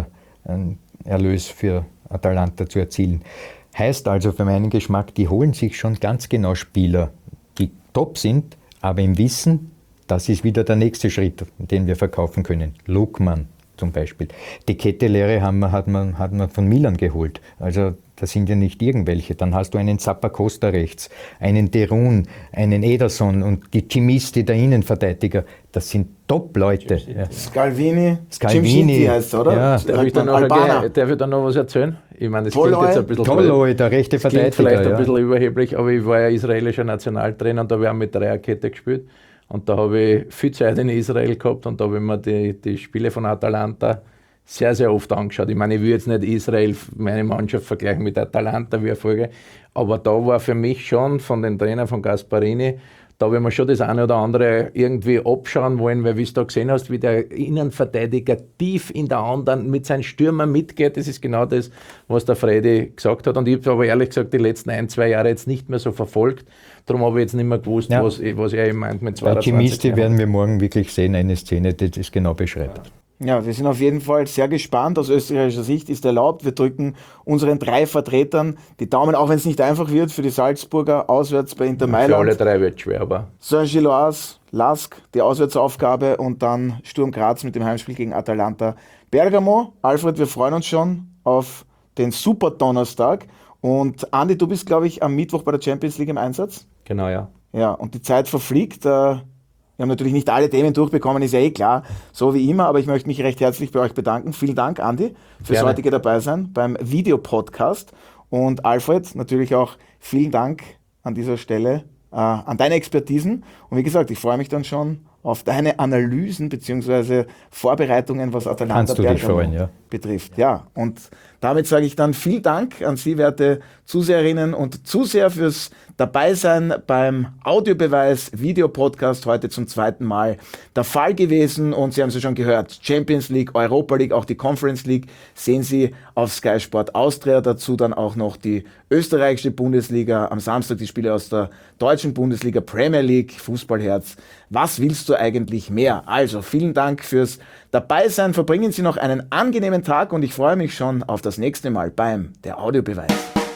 Transfererlös für Atalanta zu erzielen. Heißt also für meinen Geschmack, die holen sich schon ganz genau Spieler, die top sind, aber im Wissen, das ist wieder der nächste Schritt, den wir verkaufen können. Lukman zum Beispiel. Die Kettelehre haben wir, hat, man, hat man von Milan geholt. Also das sind ja nicht irgendwelche. Dann hast du einen Zappacosta rechts, einen Derun, einen Ederson und die Cimisti, der Innenverteidiger. Das sind Top-Leute. Ja. Scalvini, Scalvini, Cimciti heißt er, oder? ja. Das Darf sagt ich, da man noch, Albaner. ge- darf ich da noch was erzählen? Ich meine, das Toloi. klingt jetzt ein bisschen Toloi, der rechte das klingt Verteidiger. vielleicht ein Ja. bisschen überheblich, aber ich war ja israelischer Nationaltrainer und da haben wir mit Dreierkette gespielt. Und da habe ich viel Zeit in Israel gehabt und da habe ich mir die, die Spiele von Atalanta sehr, sehr oft angeschaut. Ich meine, ich will jetzt nicht Israel, meine Mannschaft, vergleichen mit Atalanta wie Erfolge, aber da war für mich schon von den Trainern von Gasparini, da habe ich mir schon das eine oder andere irgendwie abschauen wollen, weil wie du da gesehen hast, wie der Innenverteidiger tief in der anderen mit seinen Stürmern mitgeht, das ist genau das, was der Freddy gesagt hat. Und ich habe aber ehrlich gesagt die letzten ein, zwei Jahre jetzt nicht mehr so verfolgt. Darum habe ich jetzt nicht mehr gewusst, Ja. was, was er eben meint mit Bei zweiundzwanzig Cimisti Jahren. werden wir morgen wirklich sehen, eine Szene, die das genau beschreibt. Ja, wir sind auf jeden Fall sehr gespannt. Aus österreichischer Sicht ist erlaubt. Wir drücken unseren drei Vertretern die Daumen, auch wenn es nicht einfach wird, für die Salzburger auswärts bei Inter Für alle Mailand. drei wird es schwer, aber Saint-Gilloise, Lask, die Auswärtsaufgabe und dann Sturm Graz mit dem Heimspiel gegen Atalanta Bergamo. Alfred, wir freuen uns schon auf den Super Donnerstag. Und Andi, du bist, glaube ich, am Mittwoch bei der Champions League im Einsatz. genau, ja. Ja, und die Zeit verfliegt. Äh, Wir haben natürlich nicht alle Themen durchbekommen, ist ja eh klar, so wie immer, aber ich möchte mich recht herzlich bei euch bedanken. Vielen Dank, Andi, fürs Gerne. heutige Dabeisein beim Videopodcast. Und Alfred, natürlich auch vielen Dank an dieser Stelle äh, an deine Expertisen. Und wie gesagt, ich freue mich dann schon auf deine Analysen bzw. Vorbereitungen, was Atalanta Kannst du dich Bergamo freuen, ja. betrifft. Ja, und damit sage ich dann vielen Dank an Sie, werte Zuseherinnen und Zuseher, fürs Dabeisein beim Audiobeweis Videopodcast, heute zum zweiten Mal der Fall gewesen. Und Sie haben es ja schon gehört, Champions League, Europa League, auch die Conference League sehen Sie auf Sky Sport Austria. Dazu dann auch noch die österreichische Bundesliga, am Samstag die Spiele aus der deutschen Bundesliga, Premier League, Fußballherz. Was willst du eigentlich mehr? Also vielen Dank fürs Dabeisein. Verbringen Sie noch einen angenehmen Tag und ich freue mich schon auf das nächste Mal beim Der Audiobeweis.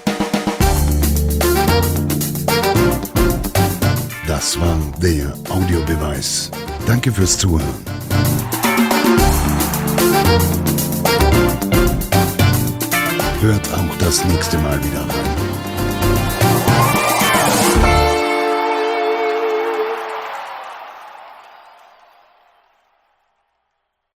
Das war der Audiobeweis. Danke fürs Zuhören. Hört auch das nächste Mal wieder rein.